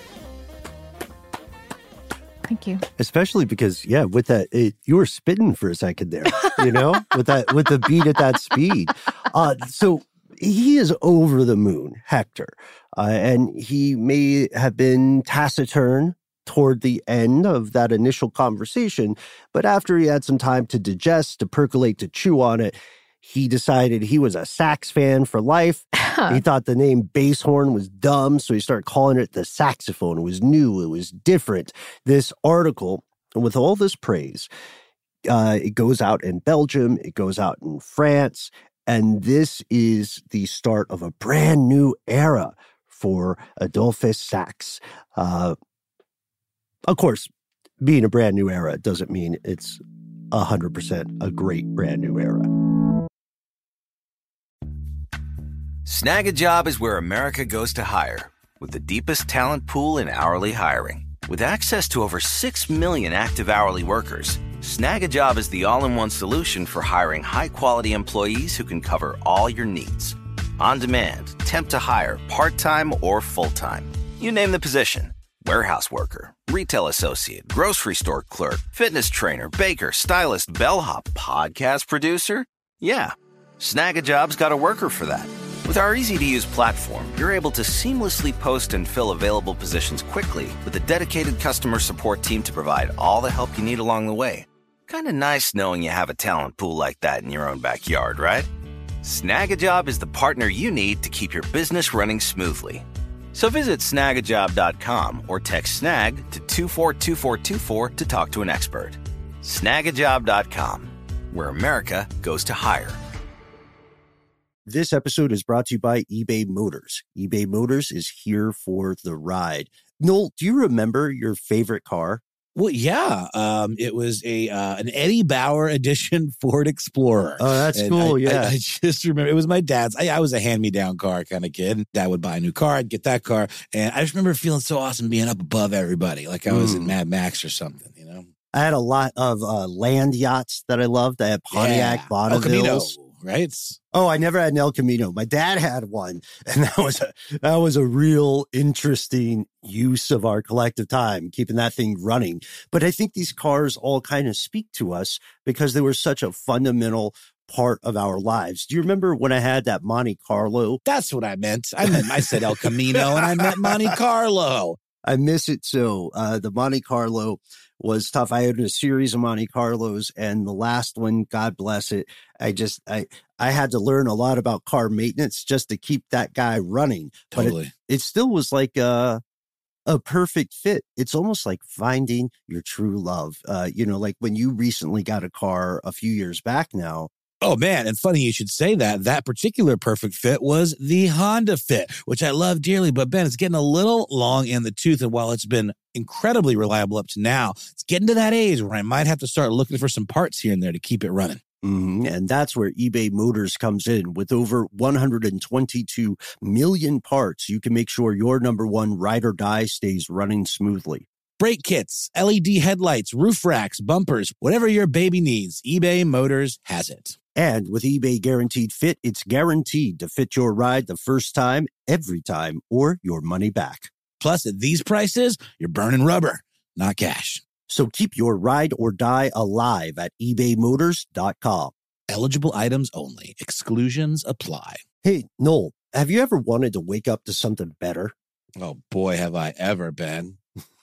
Thank you. Especially because, yeah, with that, it, you were spitting for a second there, you know, with that, with the beat at that speed. Uh, so he is over the moon, Hector, uh, and he may have been taciturn toward the end of that initial conversation, but after he had some time to digest, to percolate, to chew on it, he decided he was a sax fan for life. He thought the name bass horn was dumb, so he started calling it the saxophone. It was new. It was different. This article, with all this praise, uh, it goes out in Belgium. It goes out in France. And this is the start of a brand new era for Adolphus Sachs. Uh, of course, being a brand new era doesn't mean it's one hundred percent a great brand new era. Snag a Job is where America goes to hire, with the deepest talent pool in hourly hiring. With access to over six million active hourly workers, Snag a Job is the all-in-one solution for hiring high-quality employees who can cover all your needs. On demand, temp to hire, part-time or full-time. You name the position. Warehouse worker, retail associate, grocery store clerk, fitness trainer, baker, stylist, bellhop, podcast producer. Yeah, Snag a Job's got a worker for that. With our easy-to-use platform, you're able to seamlessly post and fill available positions quickly with a dedicated customer support team to provide all the help you need along the way. Kind of nice knowing you have a talent pool like that in your own backyard, right? Snag a Job is the partner you need to keep your business running smoothly. So visit snag a job dot com or text snag to two four two four two four to talk to an expert. snag a job dot com, where America goes to hire. This episode is brought to you by eBay Motors. eBay Motors is here for the ride. Noel, do you remember your favorite car? Well, yeah. Um, it was a uh, an Eddie Bauer edition Ford Explorer. Oh, that's and cool, I, yeah. I, I just remember, it was my dad's. I, I was a hand-me-down car kind of kid. Dad would buy a new car, I'd get that car. And I just remember feeling so awesome being up above everybody, like I was Mm. in Mad Max or something, you know? I had a lot of uh, land yachts that I loved. I had Pontiac Yeah. El Camino, Bonnevilles. right? Oh, I never had an El Camino. My dad had one, and that was a that was a real interesting use of our collective time, keeping that thing running. But I think these cars all kind of speak to us because they were such a fundamental part of our lives. Do you remember when I had that Monte Carlo? That's what I meant. I meant I said El Camino and I meant Monte Carlo. I miss it so. Uh, the Monte Carlo was tough. I had a series of Monte Carlos, and the last one, God bless it, I just I I had to learn a lot about car maintenance just to keep that guy running. Totally. But it, it still was like uh A perfect fit. It's almost like finding your true love. Uh, you know, like when you recently got a car a few years back now. Oh, man. And funny you should say that. That particular perfect fit was the Honda Fit, which I love dearly. But, Ben, it's getting a little long in the tooth. And while it's been incredibly reliable up to now, it's getting to that age where I might have to start looking for some parts here and there to keep it running. Mm-hmm. And that's where eBay Motors comes in. With over one hundred twenty-two million parts, you can make sure your number one ride or die stays running smoothly. Brake kits, L E D headlights, roof racks, bumpers, whatever your baby needs, eBay Motors has it. And with eBay Guaranteed Fit, it's guaranteed to fit your ride the first time, every time, or your money back. Plus, at these prices, you're burning rubber, not cash. So keep your ride or die alive at ebay motors dot com. Eligible items only. Exclusions apply. Hey, Noel, have you ever wanted to wake up to something better? Oh, boy, have I ever, Ben.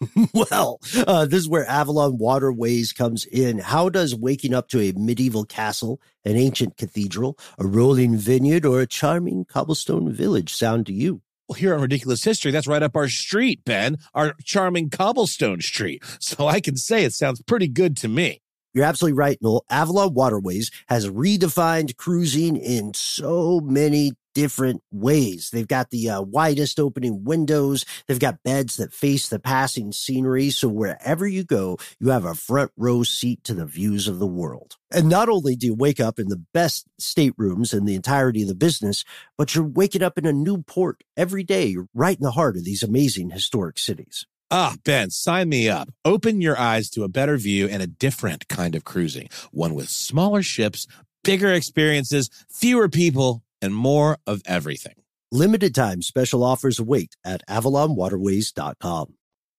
Well, uh, this is where Avalon Waterways comes in. How does waking up to a medieval castle, an ancient cathedral, a rolling vineyard, or a charming cobblestone village sound to you? Well, here on Ridiculous History, that's right up our street, Ben, our charming cobblestone street. So I can say it sounds pretty good to me. You're absolutely right, Noel. Avalon Waterways has redefined cruising in so many different ways. They've got the uh, widest opening windows. They've got beds that face the passing scenery. So wherever you go, you have a front row seat to the views of the world. And not only do you wake up in the best staterooms in the entirety of the business, but you're waking up in a new port every day. You're right in the heart of these amazing historic cities. Ah, Ben, sign me up. Open your eyes to a better view and a different kind of cruising. One with smaller ships, bigger experiences, fewer people, and more of everything. Limited time special offers await at avalon waterways dot com.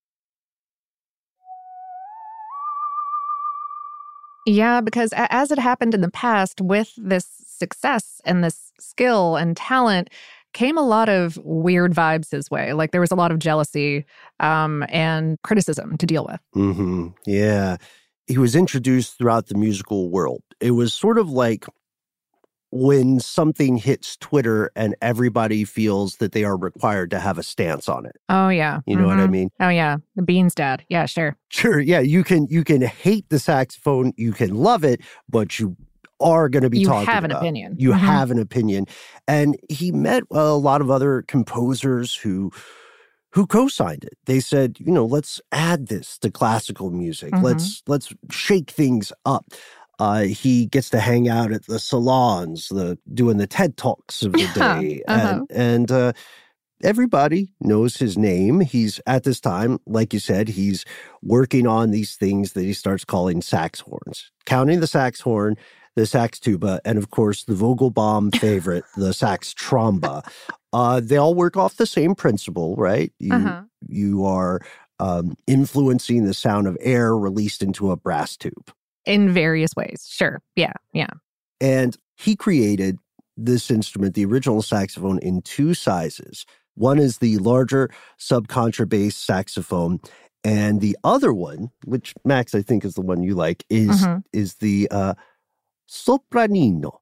Yeah, because as it happened in the past, with this success and this skill and talent came a lot of weird vibes his way. Like there was a lot of jealousy um, and criticism to deal with. Mm-hmm. Yeah. He was introduced throughout the musical world. It was sort of like when something hits Twitter and everybody feels that they are required to have a stance on it. Oh, yeah. You know mm-hmm. what I mean? Oh, yeah. The Beans dad. Yeah, sure. Sure. Yeah. You can, you can hate the saxophone. You can love it, but you are going to be you talking have an about. opinion. You mm-hmm. have an opinion. And he met well, a lot of other composers who who co-signed it. They said, you know, let's add this to classical music. Mm-hmm. Let's let's shake things up. Uh, he gets to hang out at the salons, the doing the TED Talks of the day. uh-huh. And, and uh, everybody knows his name. He's, at this time, like you said, he's working on these things that he starts calling sax horns. Counting the sax horn, the sax tuba, and of course, the Vogelbaum favorite, the sax tromba. Uh, they all work off the same principle, right? You, uh-huh. you are um, influencing the sound of air released into a brass tube. In various ways. Sure. Yeah. Yeah. And he created this instrument, the original saxophone, in two sizes. One is the larger subcontrabass saxophone, and the other one, which Max, I think is the one you like, is mm-hmm. is the uh, sopranino.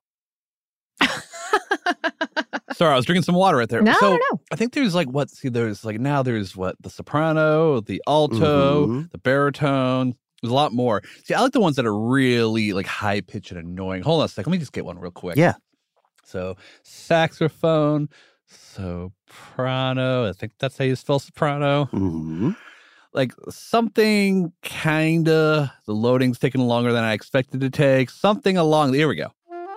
Sorry, I was drinking some water right there. No, so no, no. I think there's like what? See, there's like now there's what the soprano, the alto, mm-hmm. the baritone. There's a lot more. See, I like the ones that are really like high pitched and annoying. Hold on a second. Let me just get one real quick. Yeah. So saxophone, soprano. I think that's how you spell soprano. Mm-hmm. Like something kind of, the loading's taking longer than I expected to take. Something along, here we go.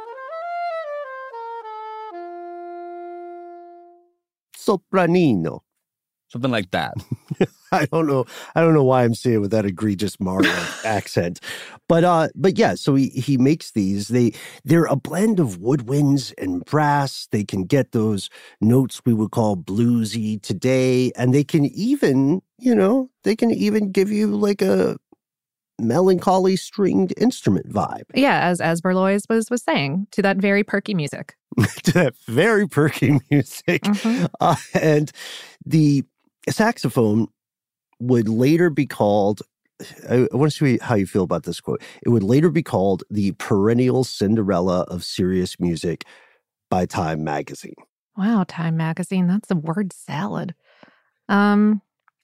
Sopranino. Something like that. I don't know. I don't know why I'm saying it with that egregious Mario accent, but uh, but yeah. So he he makes these. They they're a blend of woodwinds and brass. They can get those notes we would call bluesy today, and they can even, you know, they can even give you like a melancholy stringed instrument vibe. Yeah, as as Berlois was was saying, to that very perky music. To that very perky music, mm-hmm. uh, and the saxophone would later be called, I, I want to see how you feel about this quote. It would later be called the perennial Cinderella of serious music by Time magazine. Wow, Time magazine. That's a word salad. Um,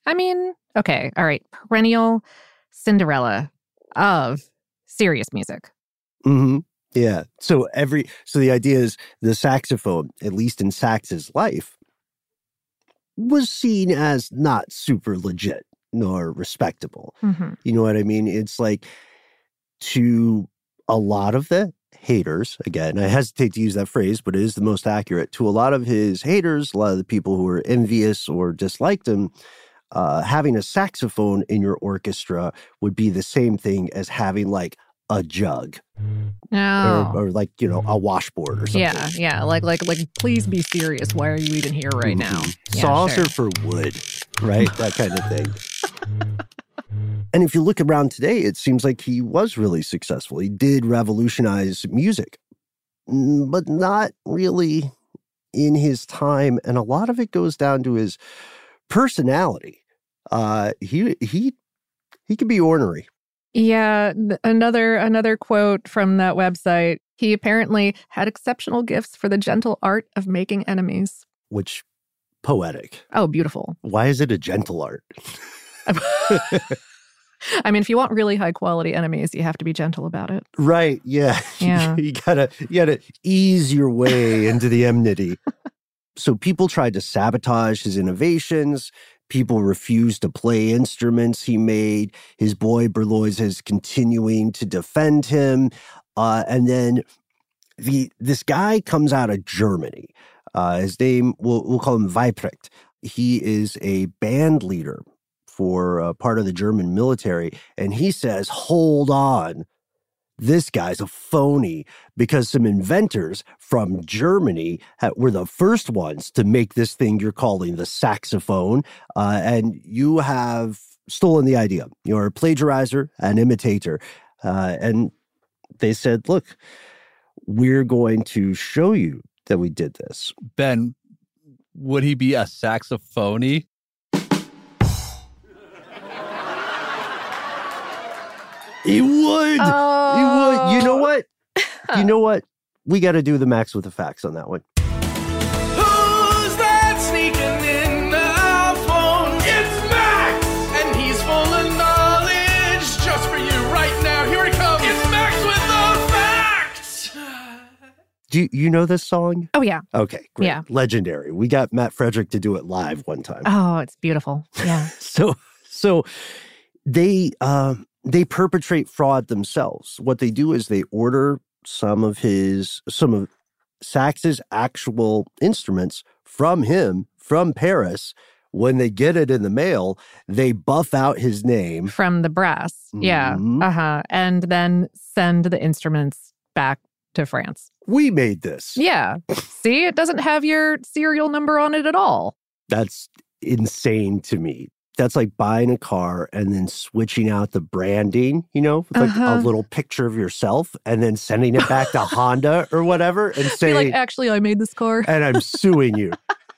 I mean, okay, all right. Perennial Cinderella of serious music. Mm-hmm. Yeah. So every so the idea is the saxophone, at least in Sax's life, was seen as not super legit nor respectable. Mm-hmm. You know what I mean? It's like to a lot of the haters, again, I hesitate to use that phrase, but it is the most accurate. To a lot of his haters, a lot of the people who were envious or disliked him, uh, having a saxophone in your orchestra would be the same thing as having like a jug. No. Or, or like, you know, a washboard or something. Yeah, yeah. Like, like, like, please be serious. Why are you even here right now? Mm-hmm. Yeah, Saws sure. are for wood, right? That kind of thing. And if you look around today, it seems like he was really successful. He did revolutionize music, but not really in his time. And a lot of it goes down to his personality. Uh, he he he could be ornery. Yeah, th- another another quote from that website. He apparently had exceptional gifts for the gentle art of making enemies. Which, poetic. Oh, beautiful. Why is it a gentle art? I mean, if you want really high quality enemies, you have to be gentle about it. Right, yeah. Yeah. you gotta you gotta ease your way into the enmity. So people tried to sabotage his innovations. People refused to play instruments he made. His boy Berlioz is continuing to defend him. Uh, and then the this guy comes out of Germany. Uh, his name, we'll, we'll call him Weiprecht. He is a band leader for uh, part of the German military. And he says, hold on. This guy's a phony because some inventors from Germany ha- were the first ones to make this thing you're calling the saxophone. Uh, and you have stolen the idea. You're a plagiarizer, an imitator. Uh, and they said, look, we're going to show you that we did this. Ben, would he be a saxophony? He would. Oh. He would. You know what? You know what? We got to do the Max with the facts on that one. Who's that sneaking in our phone? It's Max! And he's full of knowledge just for you right now. Here it comes. It's Max with the facts! Do you, you know this song? Oh, yeah. Okay, great. Yeah. Legendary. We got Matt Frederick to do it live one time. Oh, it's beautiful. Yeah. So, so they uh, they perpetrate fraud themselves. What they do is they order some of his some of Sax's actual instruments from him from Paris. When they get it in the mail, they buff out his name From the brass. Yeah. Mhm. Uh-huh. And then send the instruments back to France. We made this. Yeah. See, it doesn't have your serial number on it at all. That's insane to me. That's like buying a car and then switching out the branding, you know, with like Uh-huh. a little picture of yourself and then sending it back to Honda or whatever and Be saying, like, actually, I made this car. and I'm suing you.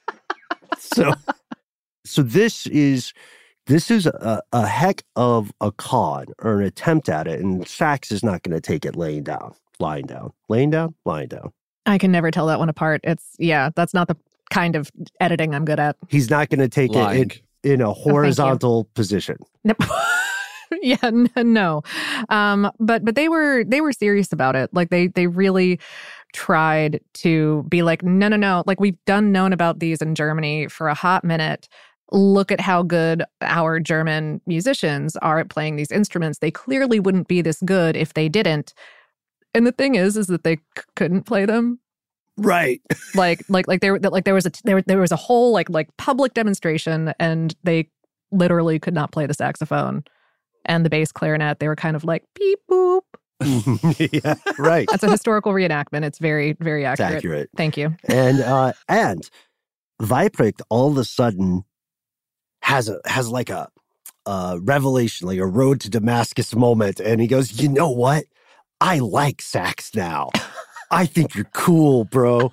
so, so this is this is a, a heck of a con or an attempt at it, and Sax is not going to take it laying down, lying down, laying down, lying down. I can never tell that one apart. It's, yeah, that's not the kind of editing I'm good at. He's not going to take Lying. it in, in a horizontal position. Nope. yeah, n- no. Um, but but they were they were serious about it. Like they they really tried to be like, no, no, no. Like we've done known about these in Germany for a hot minute. Look at how good our German musicians are at playing these instruments. They clearly wouldn't be this good if they didn't. And the thing is, is that they c- couldn't play them. Right. Like, like, like there, like there was a there, there was a whole like like public demonstration, and they literally could not play the saxophone and the bass clarinet. They were kind of like beep boop. yeah, right. That's a historical reenactment. It's very, very It's accurate. accurate. Thank you. And uh, and Weiprecht all of a sudden has a has like a, a revelation, like a road to Damascus moment, and he goes, "You know what? I like sax now. I think you're cool, bro."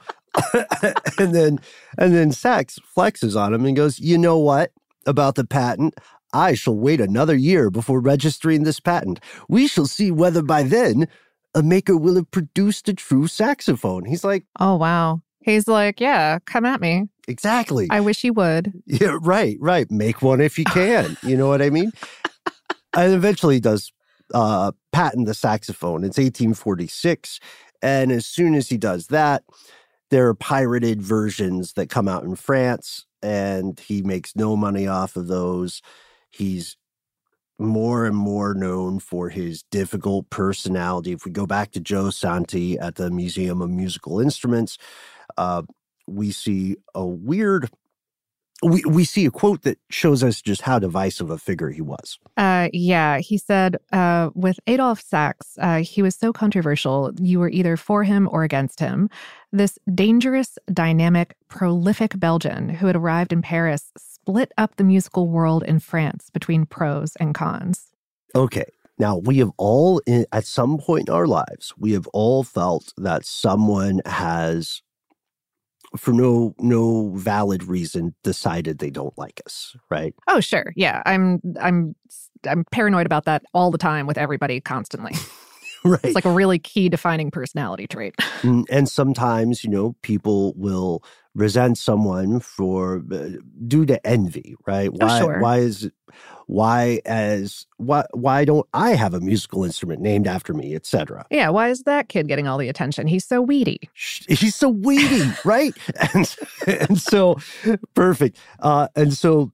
and then and then Sax flexes on him and goes, "You know what about the patent? I shall wait another year before registering this patent. We shall see whether by then a maker will have produced a true saxophone." He's like, Oh wow. He's like, yeah, come at me. Exactly. I wish you would. Yeah, right, right. Make one if you can. You know what I mean? And eventually does uh, patent the saxophone. It's eighteen forty-six. And as soon as he does that, there are pirated versions that come out in France, and he makes no money off of those. He's more and more known for his difficult personality. If we go back to Joe Santi at the Museum of Musical Instruments, uh, we see a weird... We, we see a quote that shows us just how divisive a figure he was. Uh, yeah, he said, uh, with Adolphe Sax, uh, he was so controversial, you were either for him or against him. This dangerous, dynamic, prolific Belgian who had arrived in Paris split up the musical world in France between pros and cons. Okay, now we have all, in, at some point in our lives, we have all felt that someone has... for no no valid reason, decided they don't like us, right? Oh, sure. Yeah, I'm I'm I'm paranoid about that all the time with everybody constantly. Right. It's like a really key defining personality trait. And, and sometimes, you know, people will resent someone for uh, due to envy, right? Oh, Why sure. why is why as why why don't I have a musical instrument named after me, et cetera? Yeah, why is that kid getting all the attention? He's so weedy. He's so weedy, right? And, and so, perfect. Uh, and so,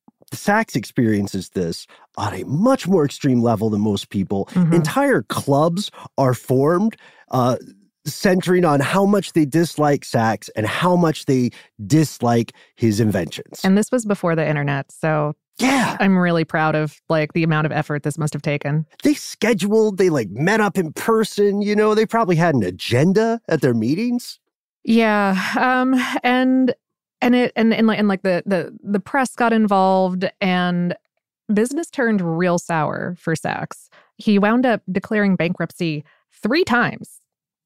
Sax experiences this on a much more extreme level than most people. Mm-hmm. Entire clubs are formed uh, centering on how much they dislike Sax and how much they dislike his inventions. And this was before the internet, so yeah, I'm really proud of like the amount of effort this must have taken. They scheduled, they like met up in person, you know, they probably had an agenda at their meetings. Yeah, um, and and it and and like and like the the the press got involved, and business turned real sour for Sax. He wound up declaring bankruptcy three times: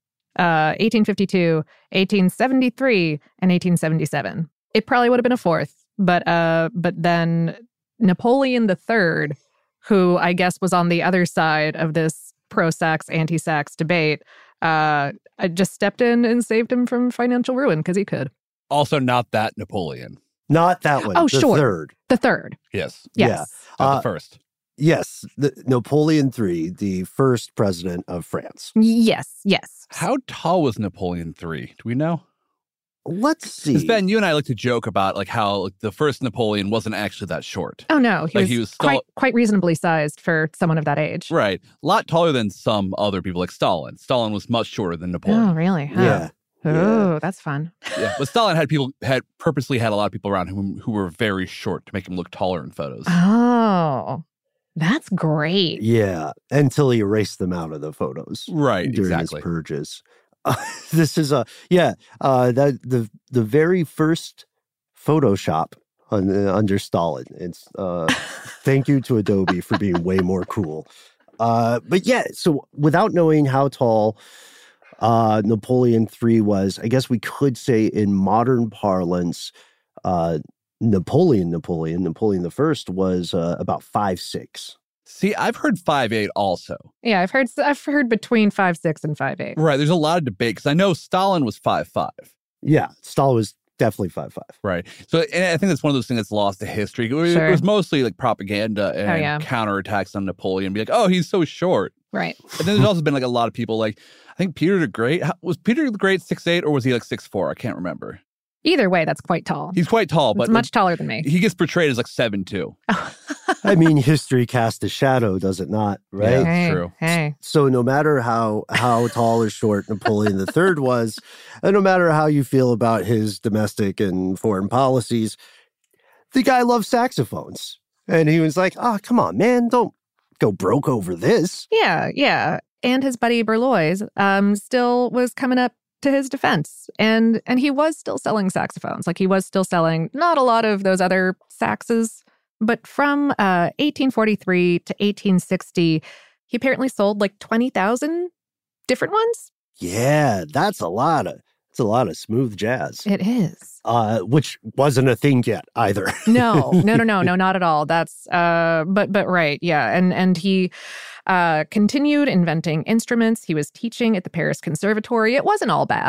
uh, eighteen fifty-two, eighteen seventy-three, and eighteen seventy-seven. It probably would have been a fourth, but uh, but then Napoleon the Third, who I guess was on the other side of this pro-Sax, anti-Sax debate, uh, I just stepped in and saved him from financial ruin because he could. Also, not that Napoleon. Not that one. Oh, the sure. third. The third. Yes. Yes. Yeah. Not Uh, the first. Yes, the, Napoleon the Third, the first president of France. Yes, yes. How tall was Napoleon the Third? Do we know? Let's see. Because Ben, you and I like to joke about like how like, the first Napoleon wasn't actually that short. Oh, no. He Like, was, he was quite, tall- quite reasonably sized for someone of that age. Right. A lot taller than some other people like Stalin. Stalin was much shorter than Napoleon. Oh, really? Huh. Yeah. Oh, that's fun. Yeah. But Stalin had people had purposely had a lot of people around him who were very short to make him look taller in photos. Oh, that's great. Yeah, until he erased them out of the photos. Right, during exactly. his purges. Uh, this is a yeah. Uh, that the the very first Photoshop on, uh, under Stalin. It's uh, thank you to Adobe for being way more cool. Uh, but yeah, so without knowing how tall uh, Napoleon the Third was, I guess we could say in modern parlance, uh, Napoleon, Napoleon, Napoleon the First was uh, about five six. See, I've heard five eight also. Yeah, I've heard I've heard between five six and five eight. Right. There's a lot of debate because I know Stalin was five five. Yeah, Stalin was definitely five five. Right. So and I think that's one of those things that's lost to history. It was, Sure. it was mostly like propaganda and Oh, yeah. counterattacks on Napoleon. Be like, oh, he's so short. Right. And then there's also been like a lot of people like, I think Peter the Great, how- was Peter the Great six eight or was he like six four? I can't remember. Either way, that's quite tall. He's quite tall, It's but much like, taller than me. he gets portrayed as like seven two. I mean, history casts a shadow, does it not? Right. Yeah. Hey, true. hey. So no matter how how tall or short Napoleon the Third was, and no matter how you feel about his domestic and foreign policies, the guy loved saxophones, and he was like, "Oh, come on, man, don't go broke over this." Yeah, yeah. And his buddy Berlois um, still was coming up to his defense. And and he was still selling saxophones. Like he was still selling not a lot of those other saxes, but from uh, eighteen forty-three to eighteen sixty, he apparently sold like twenty thousand different ones. Yeah, that's a lot of it's a lot of smooth jazz, It is. uh, which wasn't a thing yet either. No, no, no, no, no, not at all. That's uh but but right, yeah. And and he uh continued inventing instruments. He was teaching at the Paris Conservatory. It wasn't all bad.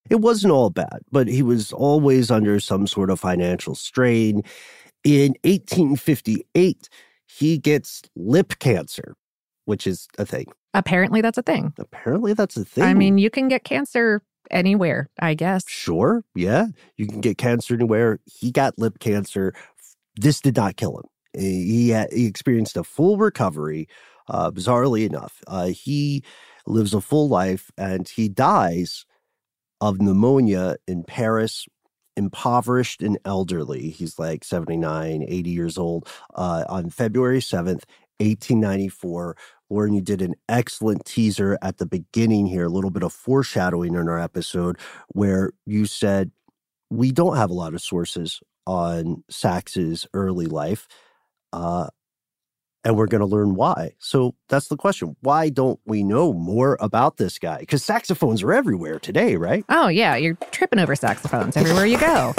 It wasn't all bad, but he was always under some sort of financial strain. In eighteen fifty-eight, he gets lip cancer, which is a thing. Apparently that's a thing. Apparently that's a thing. I mean, you can get cancer anywhere, I guess. Sure, yeah. You can get cancer anywhere. He got lip cancer. This did not kill him. He, had, he experienced a full recovery, uh, bizarrely enough. Uh, he lives a full life, and he dies of pneumonia in Paris, impoverished and elderly. He's like seventy-nine, eighty years old, uh, on February seventh, eighteen ninety-four. Lauren, you did an excellent teaser at the beginning here, a little bit of foreshadowing in our episode, where you said, we don't have a lot of sources on Sax's early life, uh, and we're going to learn why. So that's the question. Why don't we know more about this guy? Because saxophones are everywhere today, right? Oh, yeah. You're tripping over saxophones everywhere you go.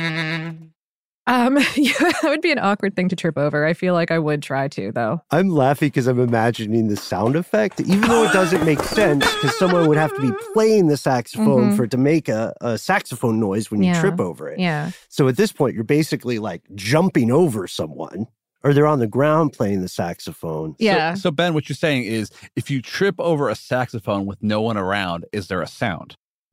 Um, yeah, that would be an awkward thing to trip over. I feel like I would try to, though. I'm laughing because I'm imagining the sound effect, even though it doesn't make sense, because someone would have to be playing the saxophone Mhm. for it to make a, a saxophone noise when you Yeah. trip over it. Yeah. So at this point, you're basically like jumping over someone, or they're on the ground playing the saxophone. Yeah. So, so Ben, what you're saying is if you trip over a saxophone with no one around, is there a sound?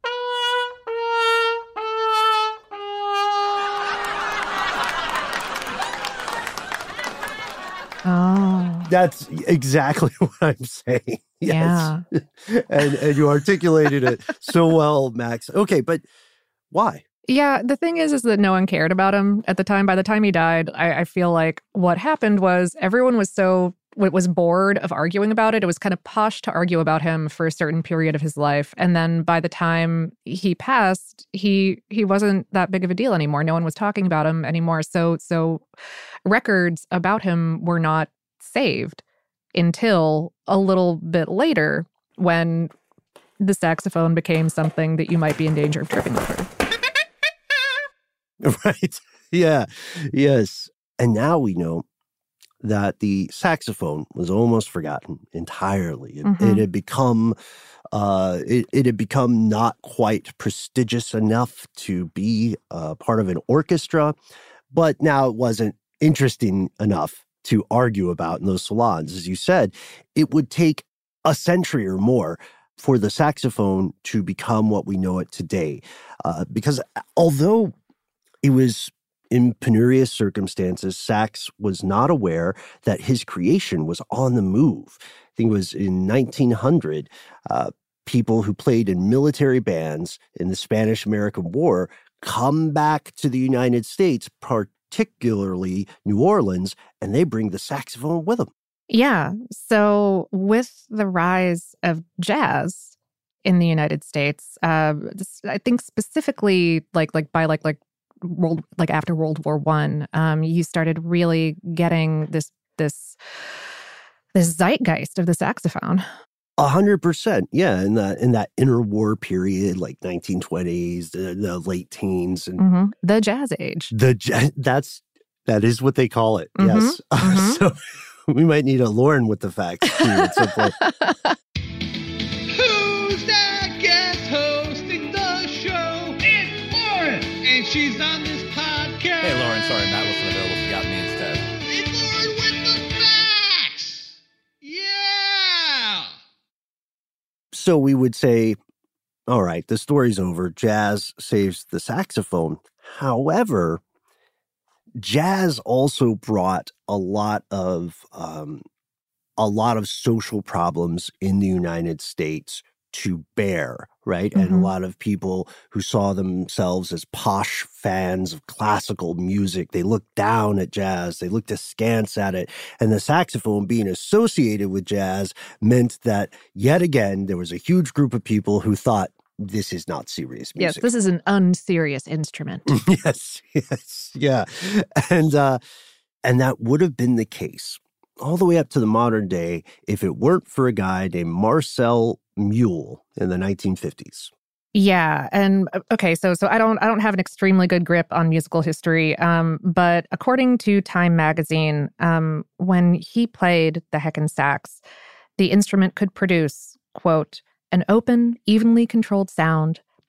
Oh. That's exactly what I'm saying. Yes. Yeah. and, and you articulated it so well, Max. Okay, but why? Yeah, the thing is, is that no one cared about him at the time. By the time he died, I, I feel like what happened was everyone was so was bored of arguing about it. It was kind of posh to argue about him for a certain period of his life, and then by the time he passed, he he wasn't that big of a deal anymore. No one was talking about him anymore. So so records about him were not saved until a little bit later, when the saxophone became something that you might be in danger of tripping over. Right. Yeah. Yes. And now we know that the saxophone was almost forgotten entirely. It, Mhm. it had become, uh, it, it had become not quite prestigious enough to be uh, part of an orchestra, but now it wasn't interesting enough to argue about in those salons. As you said, it would take a century or more for the saxophone to become what we know it today. Uh, because although it was in penurious circumstances, Sax was not aware that his creation was on the move. I think it was in nineteen hundred, uh, people who played in military bands in the Spanish-American War come back to the United States, particularly New Orleans, and they bring the saxophone with them. Yeah. So with the rise of jazz in the United States, uh, this, I think specifically like like by like like world like after World War One, um, you started really getting this this this zeitgeist of the saxophone. A hundred percent, yeah. In that in that interwar period, like nineteen twenties, the, the late teens, and hmm The jazz age. the ja- that's that is what they call it. Mhm, Yes. mhm. So we might need a Lauren with the facts too at some point. Who's that guest hosting the show? It's Lauren, and she's on this podcast. Hey, Lauren, sorry, Matt wasn't available. She got me instead. It's Lauren with the facts. Yeah. So we would say, all right, the story's over. Jazz saves the saxophone. However, jazz also brought a lot of um, a lot of social problems in the United States to bear, right? And a Mhm. lot of people who saw themselves as posh fans of classical music, they looked down at jazz, they looked askance at it. And the saxophone being associated with jazz meant that, yet again, there was a huge group of people who thought, this is not serious Yes, music. this is an unserious instrument. yes, yes, yeah. And uh, and that would have been the case all the way up to the modern day if it weren't for a guy named Marcel Mule in the nineteen fifties. Yeah, and uh, okay, so so I don't I don't have an extremely good grip on musical history, um, but according to Time magazine, um, when he played the Heckin sax, the instrument could produce, quote, an open, evenly controlled sound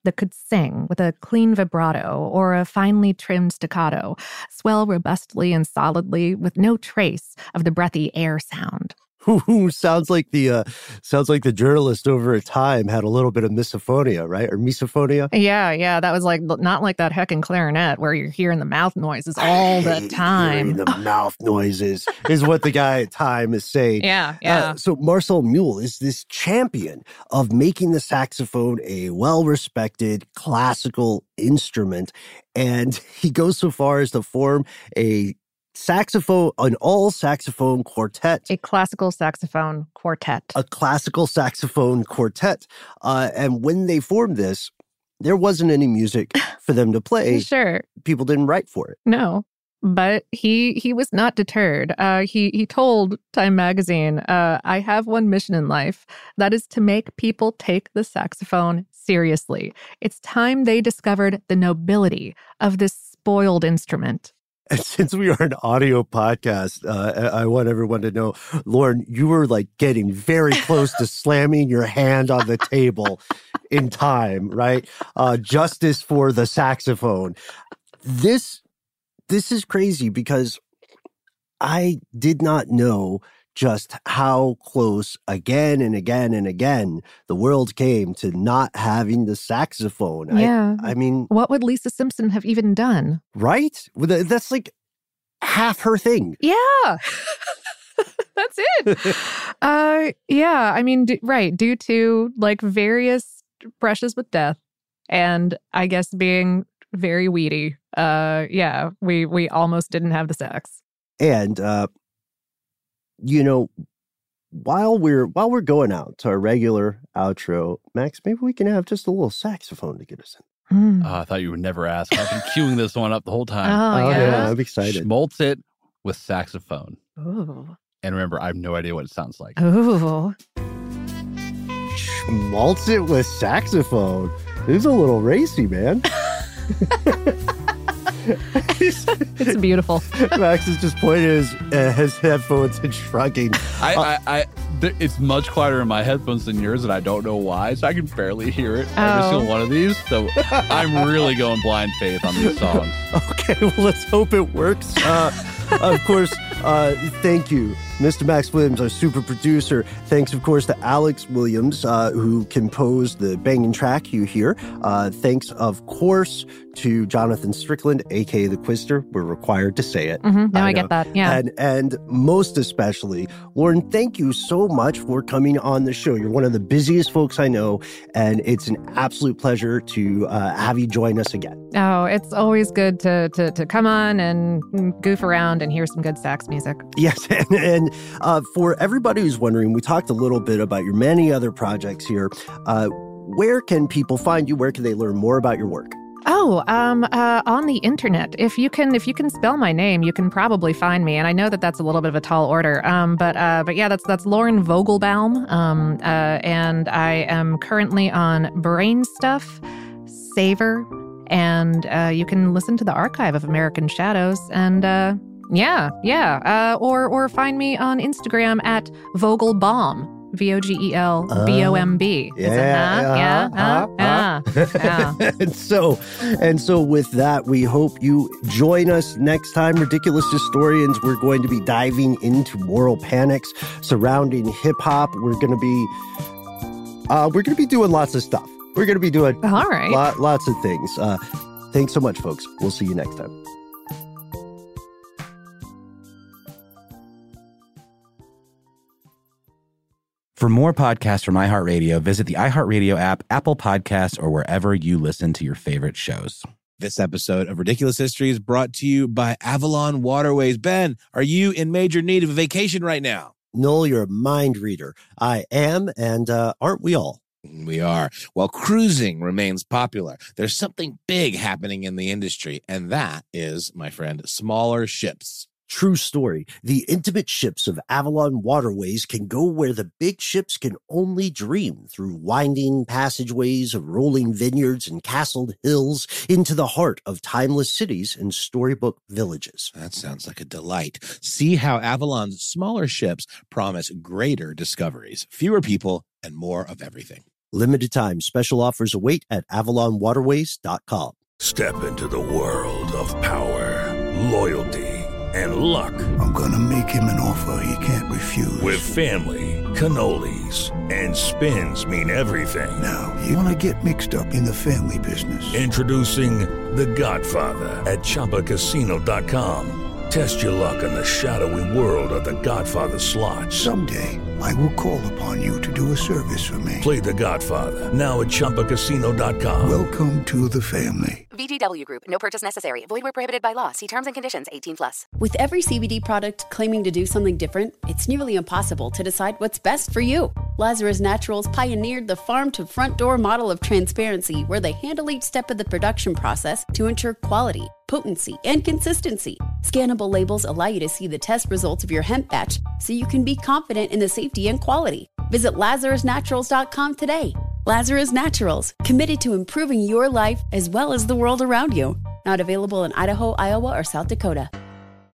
that could sing with a clean vibrato or a finely trimmed staccato, swell robustly and solidly with no trace of the breathy air sound. Ooh, sounds like the uh, sounds like the journalist over at Time had a little bit of misophonia, right? Or misophonia? Yeah, yeah. That was like not like that heckin' clarinet where you're hearing the mouth noises all the time. Hearing the mouth noises is what the guy at Time is saying. Yeah, yeah. Uh, so Marcel Mule is this champion of making the saxophone a well-respected classical instrument, and he goes so far as to form a saxophone, an all saxophone quartet. A classical saxophone quartet. A classical saxophone quartet. Uh, and when they formed this, there wasn't any music for them to play. Sure. People didn't write for it. No. But he he was not deterred. Uh, he he told Time magazine, uh, I have one mission in life. That is to make people take the saxophone seriously. It's time they discovered the nobility of this spoiled instrument. And since we are an audio podcast, uh, I want everyone to know, Lauren, you were like getting very close to slamming your hand on the table in Time, right? Uh, justice for the saxophone. This, this is crazy because I did not know just how close again and again and again the world came to not having the saxophone. Yeah. I, I mean, what would Lisa Simpson have even done? Right? That's like half her thing. Yeah. That's it. uh, yeah. I mean, d- right. Due to like various brushes with death and I guess being very weedy. Uh, yeah, we, we almost didn't have the sax. And, uh, you know, while we're while we're going out to our regular outro, Max, maybe we can have just a little saxophone to get us in. Mm. Oh, I thought you would never ask. I've been queuing this one up the whole time. Oh, Oh, yeah. yeah, I'm excited. Schmaltz it with saxophone. Ooh. And remember, I have no idea what it sounds like. Ooh. Schmaltz it with saxophone. This is a little racy, man. It's beautiful. Max is just pointing his, uh, his headphones and shrugging. I, I, I th- it's much quieter in my headphones than yours, and I don't know why. So I can barely hear it every Oh. single one of these. So I'm really going blind faith on these songs. Okay, well, let's hope it works. Uh, of course, uh, thank you, Mister Max Williams, our super producer. Thanks, of course, to Alex Williams, uh, who composed the banging track you hear. Uh, thanks, of course, to Jonathan Strickland, a k a. The Quister. We're required to say it. Mm-hmm. No, I, I get know. that. Yeah. And, and most especially, Lauren, thank you so much for coming on the show. You're one of the busiest folks I know, and it's an absolute pleasure to uh, have you join us again. Oh, it's always good to, to to come on and goof around and hear some good sax music. Yes, and, and uh, for everybody who's wondering, we talked a little bit about your many other projects here. Uh, where can people find you? Where can they learn more about your work? Oh, um, uh, on the internet. If you can, if you can spell my name, you can probably find me. And I know that that's a little bit of a tall order. Um, but uh, but yeah, that's that's Lauren Vogelbaum. Um, uh, and I am currently on Brain Stuff, Savor, and uh, you can listen to the archive of American Shadows. And uh, yeah, yeah, uh, or or find me on Instagram at Vogelbaum. V O G E L B O M B. Is it, huh? Yeah, Yeah, huh? uh, Yeah, yeah. and so, and so with that, we hope you join us next time. Ridiculous Historians, we're going to be diving into moral panics surrounding hip hop. We're going to be, uh, we're going to be doing lots of stuff. We're going to be doing All right. lot, lots of things. Uh, thanks so much, folks. We'll see you next time. For more podcasts from iHeartRadio, visit the iHeartRadio app, Apple Podcasts, or wherever you listen to your favorite shows. This episode of Ridiculous History is brought to you by Avalon Waterways. Ben, are you in major need of a vacation right now? Noel, you're a mind reader. I am, and uh, aren't we all? We are. While cruising remains popular, there's something big happening in the industry, and that is, my friend, smaller ships. True story. The intimate ships of Avalon Waterways can go where the big ships can only dream, through winding passageways of rolling vineyards and castled hills into the heart of timeless cities and storybook villages. That sounds like a delight. See how Avalon's smaller ships promise greater discoveries, fewer people, and more of everything. Limited time special offers await at avalon waterways dot com. Step into the world of power, loyalty, and luck. I'm gonna make him an offer he can't refuse. With family, cannolis, and spins mean everything. Now, you wanna get mixed up in the family business. Introducing The Godfather at Chumba Casino dot com. Test your luck in the shadowy world of The Godfather slot. Someday, I will call upon you to do a service for me. Play The Godfather, now at Chumba Casino dot com. Welcome to the family. V G W Group. No purchase necessary. Void where prohibited by law. See terms and conditions. eighteen plus. With every C B D product claiming to do something different, it's nearly impossible to decide what's best for you. Lazarus Naturals pioneered the farm-to-front-door model of transparency, where they handle each step of the production process to ensure quality, potency, and consistency. Scannable labels allow you to see the test results of your hemp batch, so you can be confident in the safety and quality. Visit lazarus naturals dot com today. Lazarus Naturals, committed to improving your life as well as the world around you. Not available in Idaho, Iowa, or South Dakota.